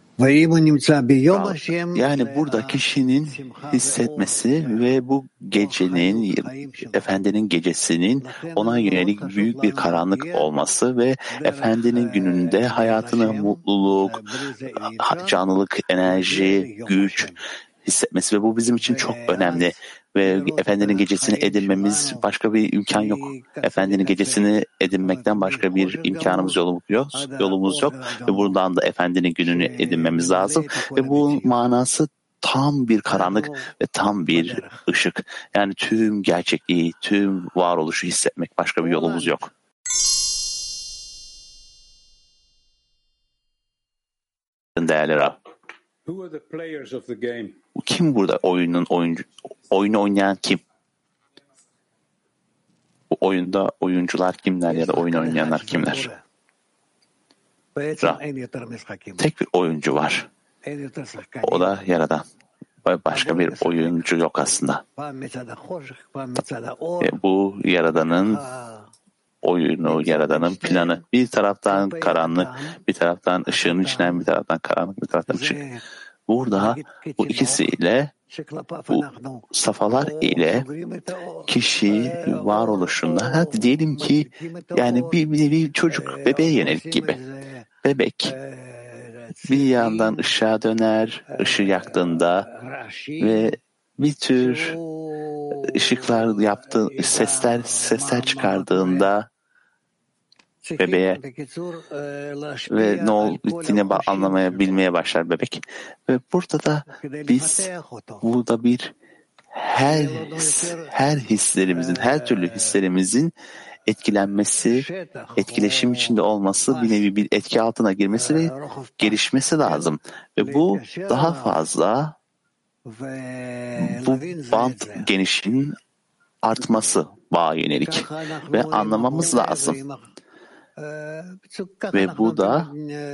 Yani burada kişinin hissetmesi ve bu gecenin, Efendinin gecesinin ona yönelik büyük bir karanlık olması ve Efendinin gününde hayatına mutluluk, canlılık, enerji, güç hissetmesi ve bu bizim için çok önemli. Ve Efendinin gecesini edinmemiz başka bir imkan yok. Efendinin gecesini edinmekten başka bir imkanımız yolumuz yok. Yolumuz yok. Ve buradan da Efendinin gününü edinmemiz lazım. Ve bu manası tam bir karanlık ve tam bir ışık. Yani tüm gerçekliği, tüm varoluşu hissetmek, başka bir yolumuz yok. Değerli Rab. Kim burada oyunun oyuncu oyunu oynayan kim? Bu oyunda oyuncular kimler ya da oyun oynayanlar kimler? Rab, tek bir oyuncu var. O da Yaradan. Başka bir oyuncu yok aslında. E, bu Yaradan'ın oyunu, Yaradan'ın planı. Bir taraftan karanlık, bir taraftan ışığın içinden, bir taraftan karanlık, bir taraftan ışık. Burada bu ikisiyle, bu safhalar ile kişi varoluşunda, hadi diyelim ki yani bir, bir, bir çocuk bebeğe yönelik gibi. Bebek bir yandan ışığa döner, ışığı yaktığında ve bir tür ışıklar yaptığı, sesler sesler çıkardığında bebeğe ve ne olup bittiğini anlamaya, bilmeye başlar bebek. Ve burada da biz burada bir her her hislerimizin, her türlü hislerimizin etkilenmesi, etkileşim içinde olması, bir nevi bir etki altına girmesi ve gelişmesi lazım. Ve bu daha fazla bu bant genişliğinin artması bağa yönelik ve anlamamız lazım. Ve bu da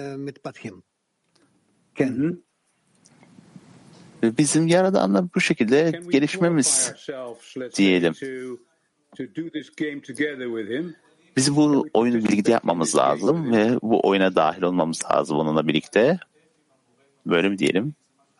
bizim Yaradan'la bu şekilde gelişmemiz diyelim. Biz bu oyunu birlikte yapmamız lazım ve bu oyuna dahil olmamız lazım onunla birlikte. Böyle mi diyelim?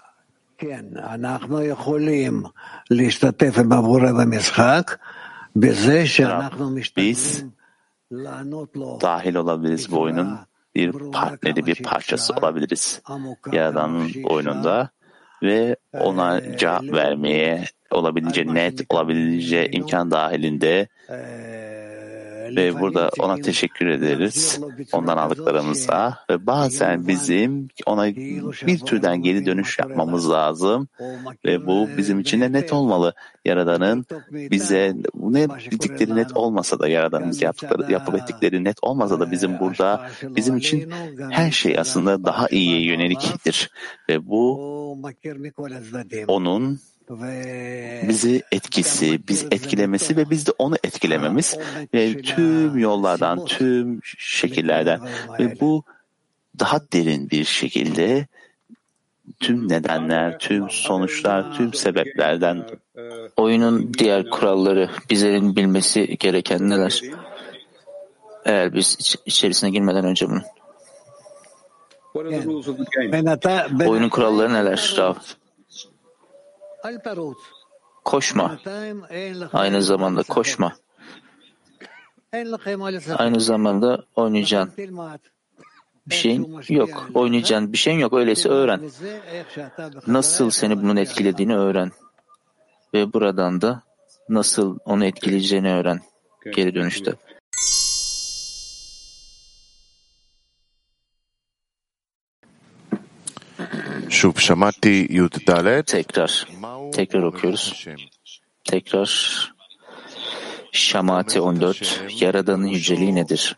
Biz dahil olabiliriz bu oyunun bir partneri, bir parçası olabiliriz Yaradan'ın oyununda ve ona cevap vermeye olabildiğince net, olabildiğince imkan dahilinde ve burada ona teşekkür ederiz ondan aldıklarımıza ve bazen bizim ona bir türden geri dönüş yapmamız lazım ve bu bizim için de net olmalı. Yaradan'ın bize ne bildikleri net olmasa da, Yaradan'ımız yaptıkları, yapıp ettikleri net olmasa da bizim burada, bizim için her şey aslında daha iyiye yöneliktir ve bu onun bizi etkisi, biz etkilemesi ve biz de onu etkilememiz ve tüm yollardan, tüm şekillerden ve bu daha derin bir şekilde tüm nedenler, tüm sonuçlar, tüm sebeplerden. Oyunun diğer kuralları, bizlerin bilmesi gereken neler? Eğer biz iç- içerisine girmeden önce bunu. Oyunun kuralları neler Rav? Koşma. Aynı zamanda koşma. Aynı zamanda oynayacaksın. Bir şeyin yok. Oynayacağın bir şeyin yok. Öyleyse öğren. Nasıl seni bunun etkilediğini öğren. Ve buradan da nasıl onu etkileyeceğini öğren. Geri dönüşte. Tekrar. Tekrar okuyoruz. Tekrar. Şamati on dört. Yaradan'ın yüceliği nedir?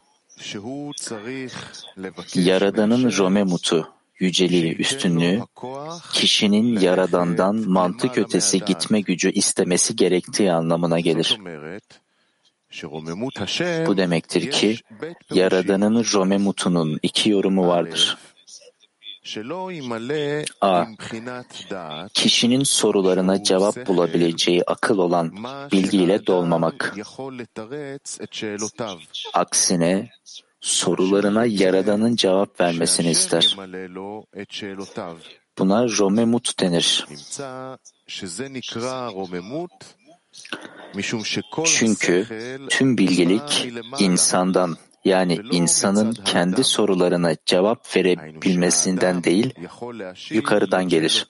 Yaradan'ın romemutu, yüceliği, üstünlüğü, kişinin Yaradan'dan mantık ötesi gitme gücü istemesi gerektiği anlamına gelir. Bu demektir ki, Yaradan'ın Romemutu'nun iki yorumu vardır. A. Kişinin sorularına cevap bulabileceği akıl olan bilgiyle dolmamak. Aksine, sorularına Yaradan'ın cevap vermesini ister. Buna Romemut denir. Çünkü tüm bilgelik insandan, yani insanın kendi sorularına cevap verebilmesinden değil, yukarıdan gelir.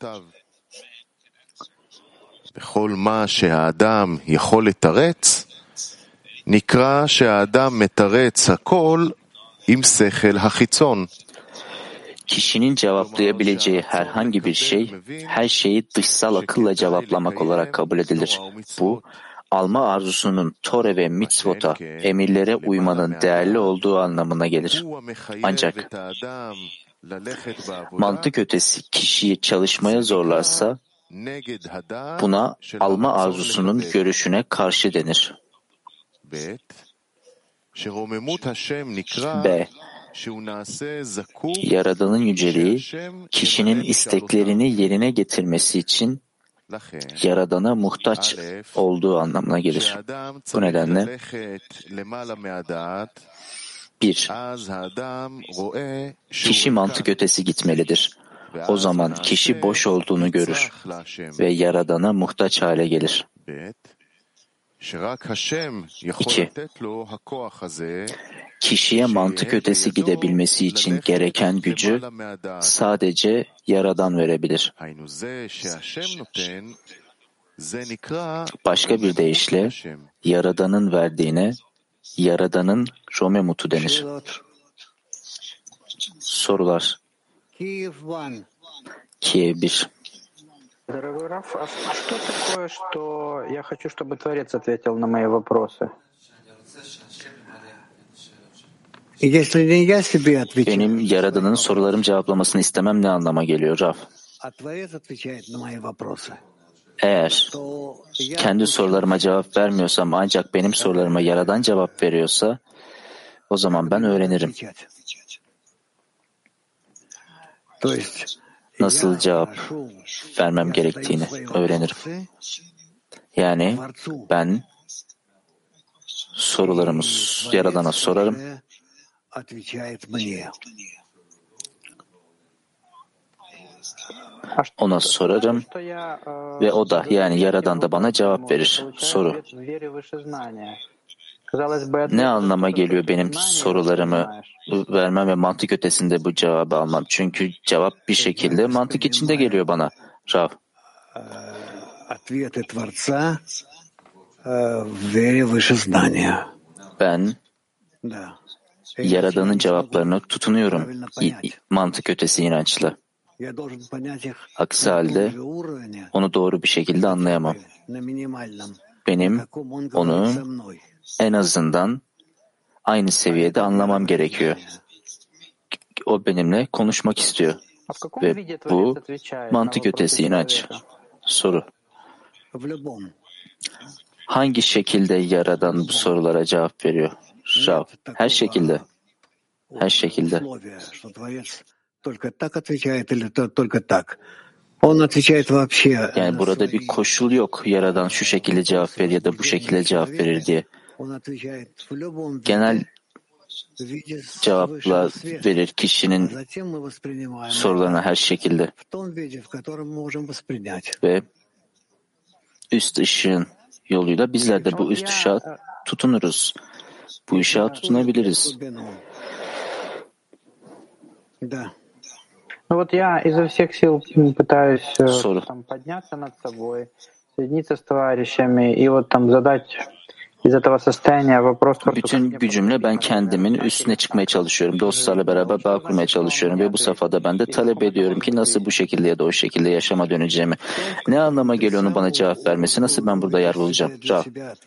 Kişinin cevaplayabileceği herhangi bir şey, her şeyi dışsal akılla cevaplamak olarak kabul edilir. Bu, alma arzusunun Tore ve mitzvota, emirlere uymanın değerli olduğu anlamına gelir. Ancak mantık ötesi kişiyi çalışmaya zorlarsa, buna alma arzusunun görüşüne karşı denir. B. Yaradan'ın yüceliği, kişinin isteklerini yerine getirmesi için Yaradan'a muhtaç olduğu anlamına gelir. Bu nedenle bir. Kişi mantık ötesi gitmelidir. O zaman kişi boş olduğunu görür ve Yaradan'a muhtaç hale gelir. İki. Kişiye mantık ötesi gidebilmesi için gereken gücü sadece Yaradan verebilir. Başka bir deyişle, Yaradan'ın verdiğine Yaradan'ın Romemutu denir. Sorular. Kiev bir. Дорогой Раф, а что такое, что я хочу, чтобы Творец ответил на мои вопросы? Benim Yaradan'ın sorularım cevaplamasını istemem ne anlama geliyor Raf? Eğer kendi sorularıma cevap vermiyorsam ancak benim sorularıma Yaradan cevap veriyorsa o zaman ben öğrenirim. Nasıl cevap vermem gerektiğini öğrenirim. Yani ben sorularımı Yaradan'a sorarım. Ona sorarım ve o da yani Yaradan da bana cevap verir. Soru. Ne anlama geliyor benim sorularımı vermem ve mantık ötesinde bu cevabı almam? Çünkü cevap bir şekilde mantık içinde geliyor bana. Rav. Ben Yaradan'ın cevaplarını tutunuyorum mantık ötesi inançla. Aksi halde onu doğru bir şekilde anlayamam. Benim onu en azından aynı seviyede anlamam gerekiyor. O benimle konuşmak istiyor. Ve bu mantık ötesi inanç. Soru. Hangi şekilde Yaradan bu sorulara cevap veriyor? Rav, her şekilde. Her şekilde. Yani burada bir koşul yok. Yaradan şu şekilde cevap verir ya da bu şekilde cevap verir diye. Genel cevaplar verir kişinin sorularına her şekilde. Ve üst ışığın yoluyla bizler de bu üst ışığa tutunuruz. Bu ışığa tutunabiliriz. Ну вот я изо всех сил пытаюсь там, подняться над собой, соединиться с товарищами и вот там задать из этого состояния вопрос. Bütün gücümle ben kendimin üstüne çıkmaya çalışıyorum. Dostlarla beraber bağ kurmaya çalışıyorum ve bu safhada ben de talep ediyorum ki nasıl bu şekilde ya da o şekilde yaşama döneceğimi. Ne anlama geliyor onun bana cevap vermesi? Nasıl ben burada yer bulacağım? Rav.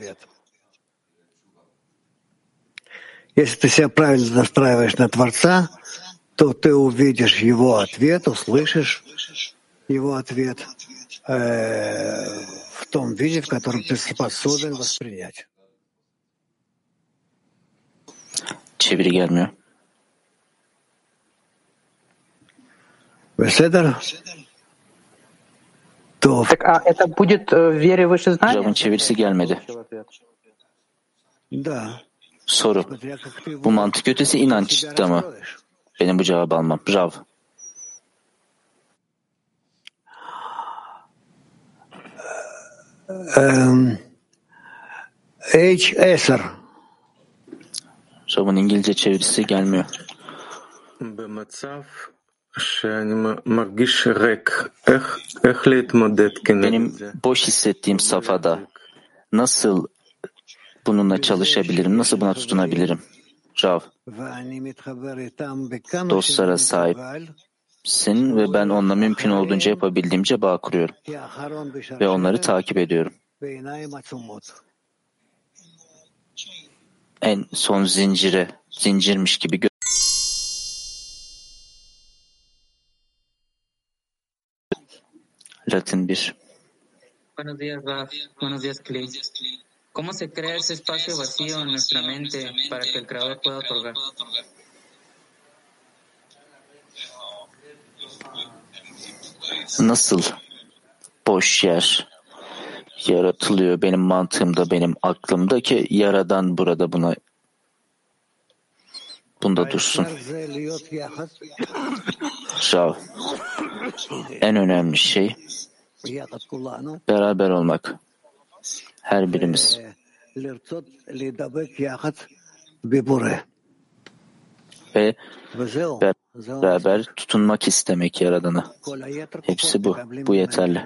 Если ты себя правильно настраиваешь на Творца, то ты увидишь его ответ, услышишь его ответ э, в том виде, в котором ты способен воспринять. Çeviri gelmiyor. Так, а это будет в вере выше знания? Rav'ın çevirisi gelmedi. Soru. Bu mantık ötesi inançta mı? Benim bu cevabı almam. Rav. H on. Rav'ın İngilizce çevirisi gelmiyor. Benim boş hissettiğim safhada nasıl bununla çalışabilirim, nasıl buna tutunabilirim? Rav, dostlara sahipsin ve ben onunla mümkün olduğunca yapabildiğimce bağ kuruyorum ve onları takip ediyorum. En son zincire, zincirmiş gibi gö- Latin bir. Buenos días, Raf. Buenos días, Clay. ¿Cómo se crea ese espacio vacío en nuestra mente para que el Creador pueda otorgar? Nasıl boş yer yaratılıyor benim mantığımda, benim aklımda ki Yaradan burada buna bunda dursun. Rav, en önemli şey beraber olmak. Her birimiz. Ve beraber tutunmak istemek Yaradan'a. Hepsi bu. Bu yeterli.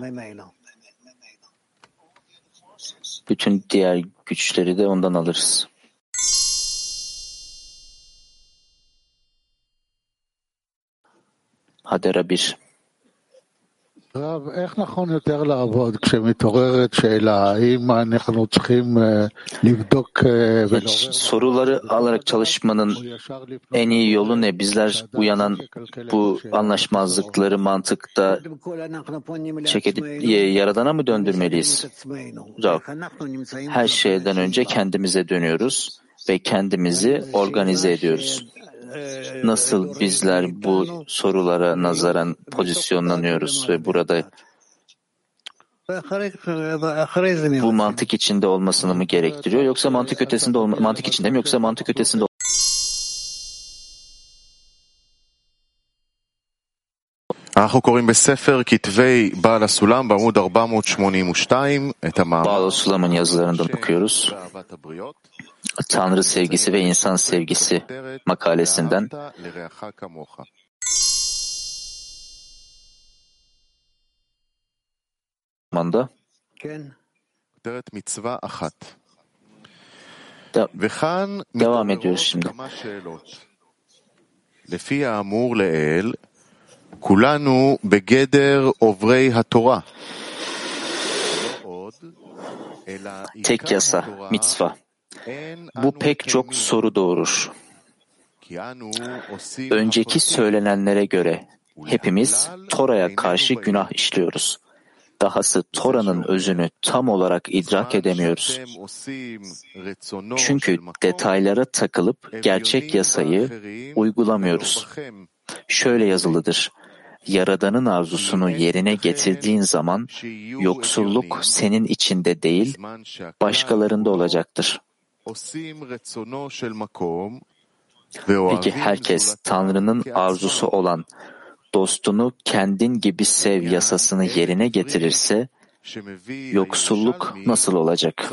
Bütün diğer güçleri de ondan alırız. Hadera bir. רב, איך נכון יותר לעבוד כשמתעוררת שאלה, האם אנחנו צריכים לבדוק ולעורר... Soruları alarak çalışmanın en iyi yolu ne? Bizler uyanan bu anlaşmazlıkları mantıkta çek edip Yaradan'a mı döndürmeliyiz? Rav, her şeyden önce kendimize dönüyoruz ve kendimizi organize ediyoruz. Nasıl bizler bu sorulara nazaran pozisyonlanıyoruz ve burada bu mantık içinde olmasını mı gerektiriyor yoksa mantık ötesinde olma, mantık içinde mi yoksa mantık ötesinde ol- אנחנו קוראים בספר כתבי בעל הסולם בעמוד ארבע מאות שמונים ושתיים את המאמר Bağlı Sulam'ın yazılarından okuyoruz. Tanrı sevgisi ve insan sevgisi makalesinden. Manda. De- devam ediyoruz şimdi. לפי האמור לעיל, כולנו בגדר עוברי התורה. Tek yasa, mitzva. Bu pek çok soru doğurur. Önceki söylenenlere göre hepimiz Tora'ya karşı günah işliyoruz. Dahası Tora'nın özünü tam olarak idrak edemiyoruz. Çünkü detaylara takılıp gerçek yasayı uygulamıyoruz. Şöyle yazılıdır. Yaradan'ın arzusunu yerine getirdiğin zaman yoksulluk senin içinde değil, başkalarında olacaktır. Peki herkes Tanrı'nın arzusu olan dostunu kendin gibi sev yasasını yerine getirirse yoksulluk nasıl olacak?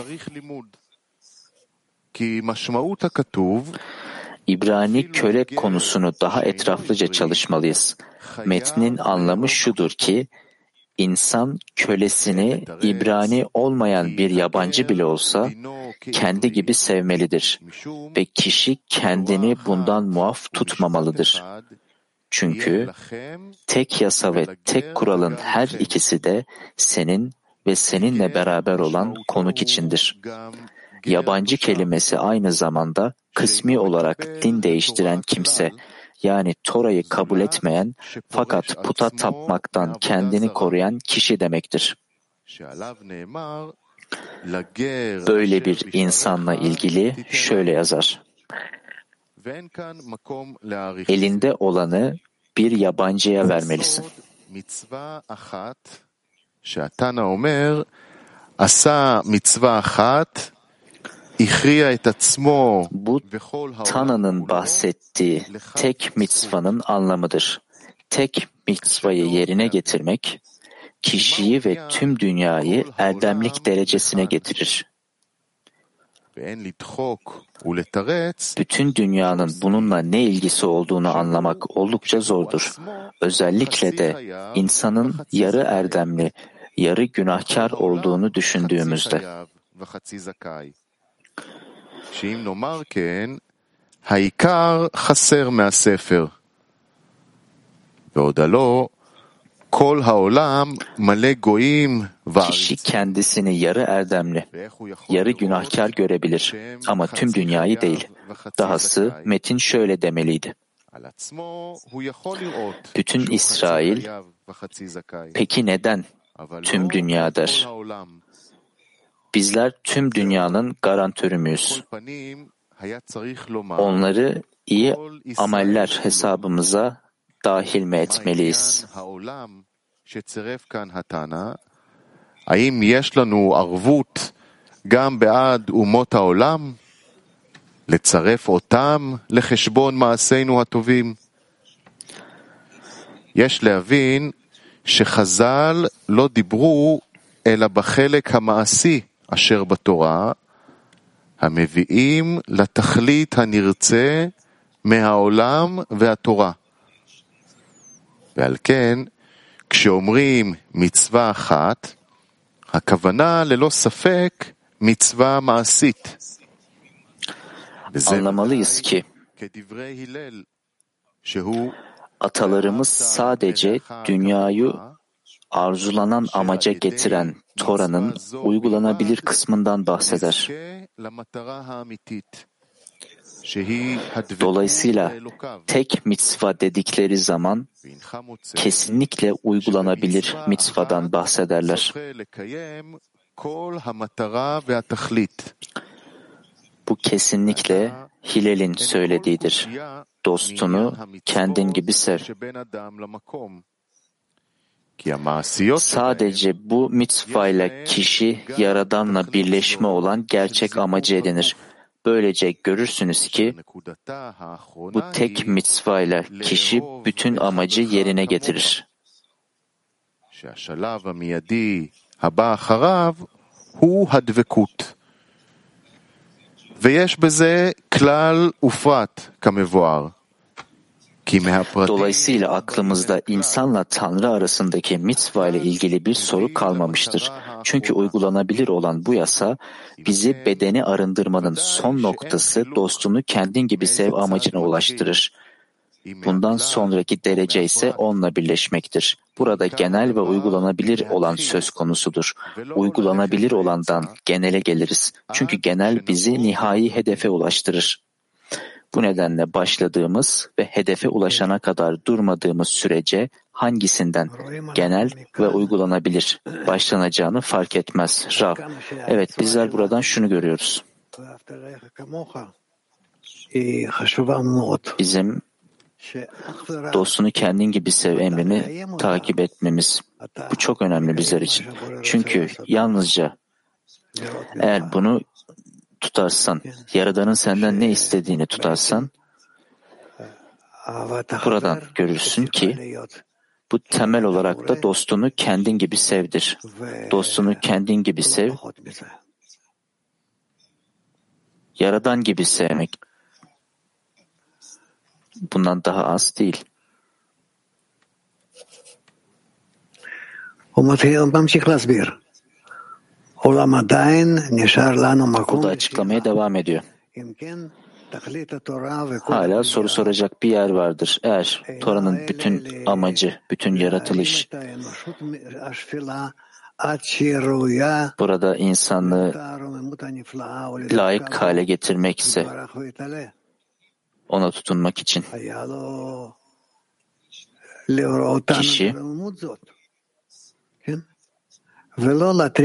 İbrani köle konusunu daha etraflıca çalışmalıyız. Metnin anlamı şudur ki, insan kölesini İbrani olmayan bir yabancı bile olsa kendi gibi sevmelidir ve kişi kendini bundan muaf tutmamalıdır. Çünkü tek yasa ve tek kuralın her ikisi de senin ve seninle beraber olan konuk içindir. Yabancı kelimesi aynı zamanda kısmi olarak din değiştiren kimse, yani Tora'yı kabul etmeyen fakat puta tapmaktan kendini koruyan kişi demektir. Böyle bir insanla ilgili şöyle yazar. Elinde olanı bir yabancıya vermelisin. Bu Tana'nın bahsettiği tek mitzvanın anlamıdır. Tek mitzvayı yerine getirmek, kişiyi ve tüm dünyayı erdemlik derecesine getirir. Bütün dünyanın bununla ne ilgisi olduğunu anlamak oldukça zordur. Özellikle de insanın yarı erdemli, yarı günahkar olduğunu düşündüğümüzde. Kişi kendisini yarı erdemli, yarı günahkar görebilir ama tüm dünyayı değil. Dahası metin şöyle demeliydi. Bütün İsrail, peki neden tüm dünya der? Bizler tüm dünyanın garantörü müyüz? Onları iyi ameller hesabımıza dahil mi etmeliyiz? האם יש לנו ערבות גם בעד אומות העולם? לצרף אותם לחשבון מעשינו הטובים? יש להבין שחז"ל לא דיברו אלא בחלק המעשי אשר בתורה, המביאים לתכלית הנרצה מהעולם והתורה. ועל כן, כשאומרים מצווה אחת, הכוונה ללא ספק מצווה מעשית. Anlamalıyız ki atalarımız sadece dünyayı arzulanan amaca getiren Tora'nın uygulanabilir kısmından bahseder. Dolayısıyla tek mitzva dedikleri zaman kesinlikle uygulanabilir mitzvadan bahsederler. Bu kesinlikle Hilal'in söylediğidir. Dostunu kendin gibi sev. Sadece bu mitzvayla kişi Yaradan'la birleşme olan gerçek amacı edinir. Böylece görürsünüz ki bu tek mitzvayla kişi bütün amacı yerine getirir. Dolayısıyla aklımızda insanla Tanrı arasındaki mitzva ile ilgili bir soru kalmamıştır. Çünkü uygulanabilir olan bu yasa bizi bedeni arındırmanın son noktası dostunu kendin gibi sev amacına ulaştırır. Bundan sonraki derece ise onunla birleşmektir. Burada genel ve uygulanabilir olan söz konusudur. Uygulanabilir olandan genele geliriz. Çünkü genel bizi nihai hedefe ulaştırır. Bu nedenle başladığımız ve hedefe ulaşana kadar durmadığımız sürece hangisinden genel ve uygulanabilir başlanacağını fark etmez. Rav. Evet, bizler buradan şunu görüyoruz. Bizim dostunu kendin gibi sev emrini takip etmemiz. Bu çok önemli bizler için. Çünkü yalnızca eğer bunu tutarsan, Yaradan'ın senden ne istediğini tutarsan, buradan görürsün ki bu temel olarak da dostunu kendin gibi sevdir. Dostunu kendin gibi sev, Yaradan gibi sevmek. Bundan daha az değil. O da açıklamaya devam ediyor. Hala soru soracak bir yer vardır. Eğer Tora'nın bütün amacı, bütün yaratılış burada insanlığı layık hale getirmek ise, ona tutunmak için kişi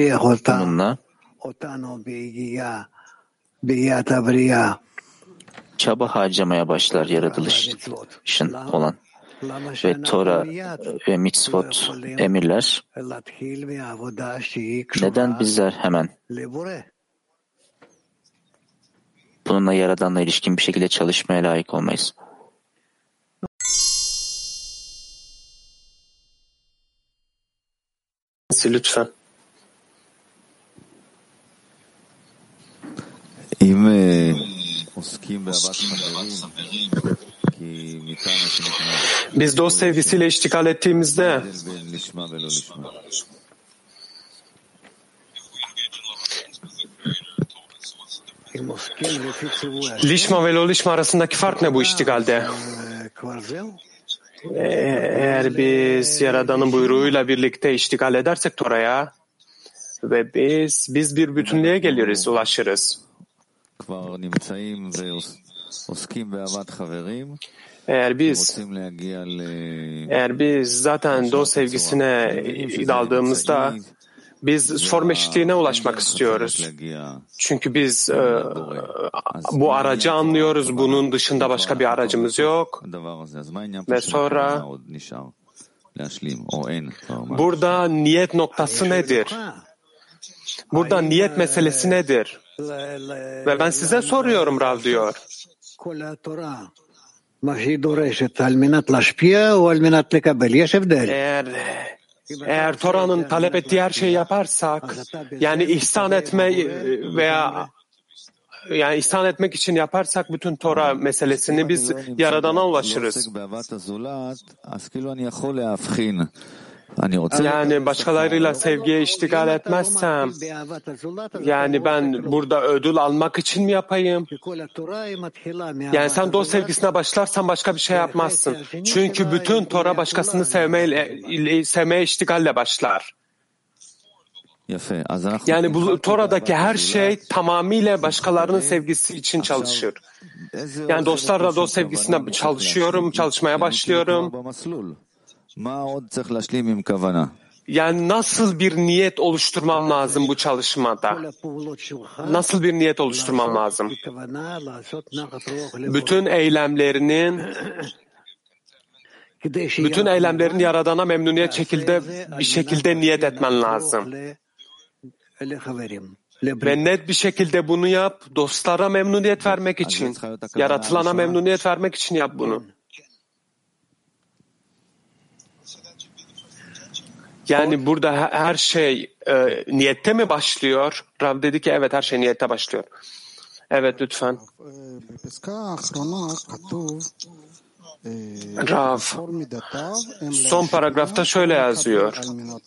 bununla çaba harcamaya başlar yaratılışın olan. Ve Tora ve mitzvot, emirler, neden bizler hemen bununla Yaradan'la ilişkin bir şekilde çalışmaya layık olmayız? Lütfen. Biz dost sevgisiyle iştigal ettiğimizde Lişma ve Lolişma arasındaki fark ne bu iştigalde? Eğer biz Yaradan'ın buyruğuyla birlikte iştigal edersek Tora'ya ve biz biz bir bütünlüğe geliriz, ulaşırız. Eğer biz eğer biz zaten dost sevgisine daldığımızda biz form eşitliğine ulaşmak istiyoruz. Çünkü biz e, bu aracı anlıyoruz. Bunun dışında başka bir aracımız yok. Ve sonra burada niyet noktası nedir? Burada niyet meselesi nedir? Ve ben size soruyorum, Rav diyor. Eğer Eğer Tora'nın talep ettiği her şeyi yaparsak, yani ihsan etme veya yani ihsan etmek için yaparsak bütün Tora meselesini biz Yaradan'a ulaşırız. Yani başkalarıyla sevgiye iştigal etmezsem, yani ben burada ödül almak için mi yapayım? Yani sen dost sevgisine başlarsan başka bir şey yapmazsın. Çünkü bütün Tora başkasını sevmeyle, sevmeye iştigalle başlar. Yani bu Tora'daki her şey tamamıyla başkalarının sevgisi için çalışır. Yani dostlarla dost sevgisine çalışıyorum, çalışmaya başlıyorum. Yani nasıl bir niyet oluşturmam lazım bu çalışmada? Nasıl bir niyet oluşturmam lazım? Bütün eylemlerinin bütün eylemlerin Yaradan'a memnuniyet şekilde bir şekilde niyet etmen lazım. Ve net bir şekilde bunu yap. Dostlara memnuniyet vermek için, yaratılana memnuniyet vermek için yap bunu. Yani burada her şey e, niyette mi başlıyor? Rav dedi ki evet, her şey niyette başlıyor. Evet, lütfen. Rav, son paragrafta şöyle yazıyor.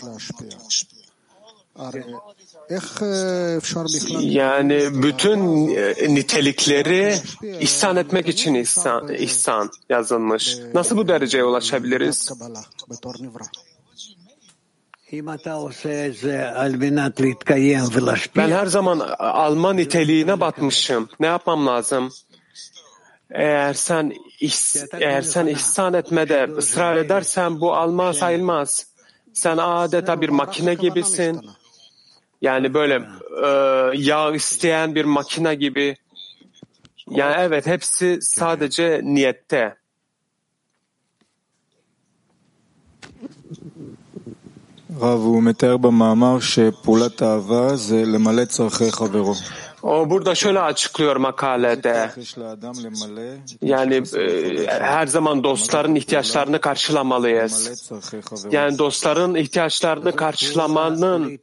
Yani bütün nitelikleri ihsan etmek için ihsan, ihsan yazılmış. Nasıl bu dereceye ulaşabiliriz? Ben her zaman alma niteliğine batmışım. Ne yapmam lazım? Eğer sen eğer sen ihsan etmede ısrar edersen bu alma sayılmaz. Sen adeta bir makine gibisin. Yani böyle e, yağ isteyen bir makine gibi. Yani evet, hepsi sadece niyette. O burada şöyle açıklıyor makalede. Yani e, her zaman dostların ihtiyaçlarını karşılamalıyız. Yani dostların ihtiyaçlarını karşılamanın,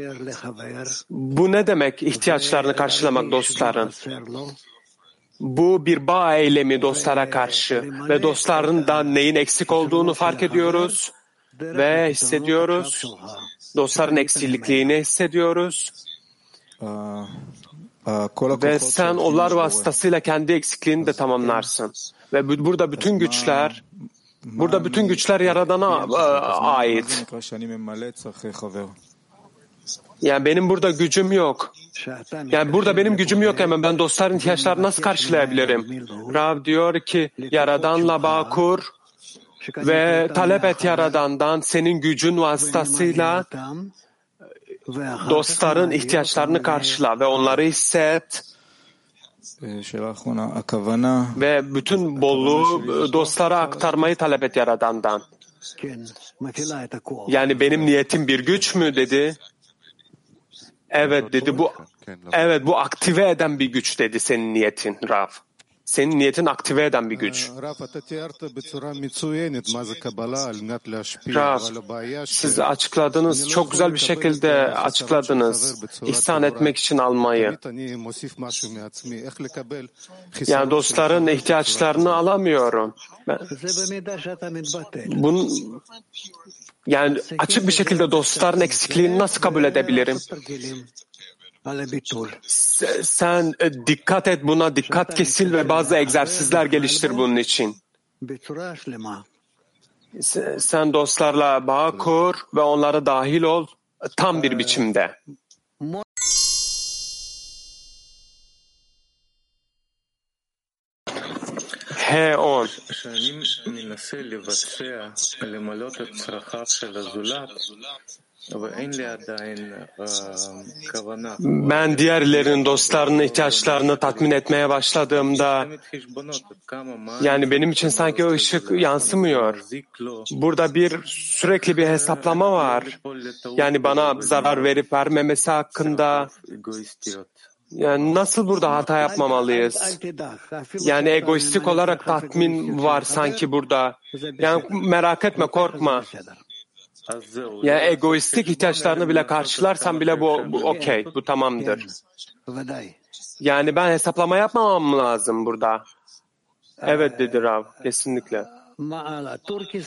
bu ne demek ihtiyaçlarını karşılamak dostların? Bu bir bağ eylemi dostlara karşı ve dostların da neyin eksik olduğunu fark ediyoruz ve hissediyoruz. Dostların eksikliğini hissediyoruz. Ve sen onlar vasıtasıyla kendi eksikliğini de tamamlarsın. Ve burada bütün güçler, burada bütün güçler Yaradan'a ait. Yani benim burada gücüm yok. Yani burada benim gücüm yok, ama ben dostların ihtiyaçlarını nasıl karşılayabilirim? Rav diyor ki Yaradan'la bağ kur ve talep et Yaradan'dan, senin gücün vasıtasıyla dostların ihtiyaçlarını karşıla ve onları hisset Ve bütün bolluğu dostlara aktarmayı talep et Yaradan'dan. Yani benim niyetim bir güç mü dedi. Evet dedi bu evet bu aktive eden bir güç dedi senin niyetin Rav. Senin niyetin aktive eden bir güç. Rav, siz açıkladınız, çok güzel bir şekilde açıkladınız. İhsan etmek için almayı. Yani dostların ihtiyaçlarını alamıyorum. Ben, bunun, yani açık bir şekilde dostların eksikliğini nasıl kabul edebilirim? Sen dikkat et buna, dikkat kesil ve bazı egzersizler geliştir bunun için. Sen dostlarla bağ kur ve onlara dahil ol tam bir biçimde. H on. Ben diğerlerin dostlarının ihtiyaçlarını tatmin etmeye başladığımda yani benim için sanki o ışık yansımıyor. Burada bir sürekli bir hesaplama var. Yani bana zarar verip vermemesi hakkında. Yani nasıl burada hata yapmamalıyız? Yani egoistik olarak tatmin var sanki burada. Yani merak etme, korkma. Yani egoistik ihtiyaçlarını bile karşılarsan bile bu, bu okey, bu tamamdır. Yani ben hesaplama yapmamam lazım burada. Evet dedi Rav, kesinlikle.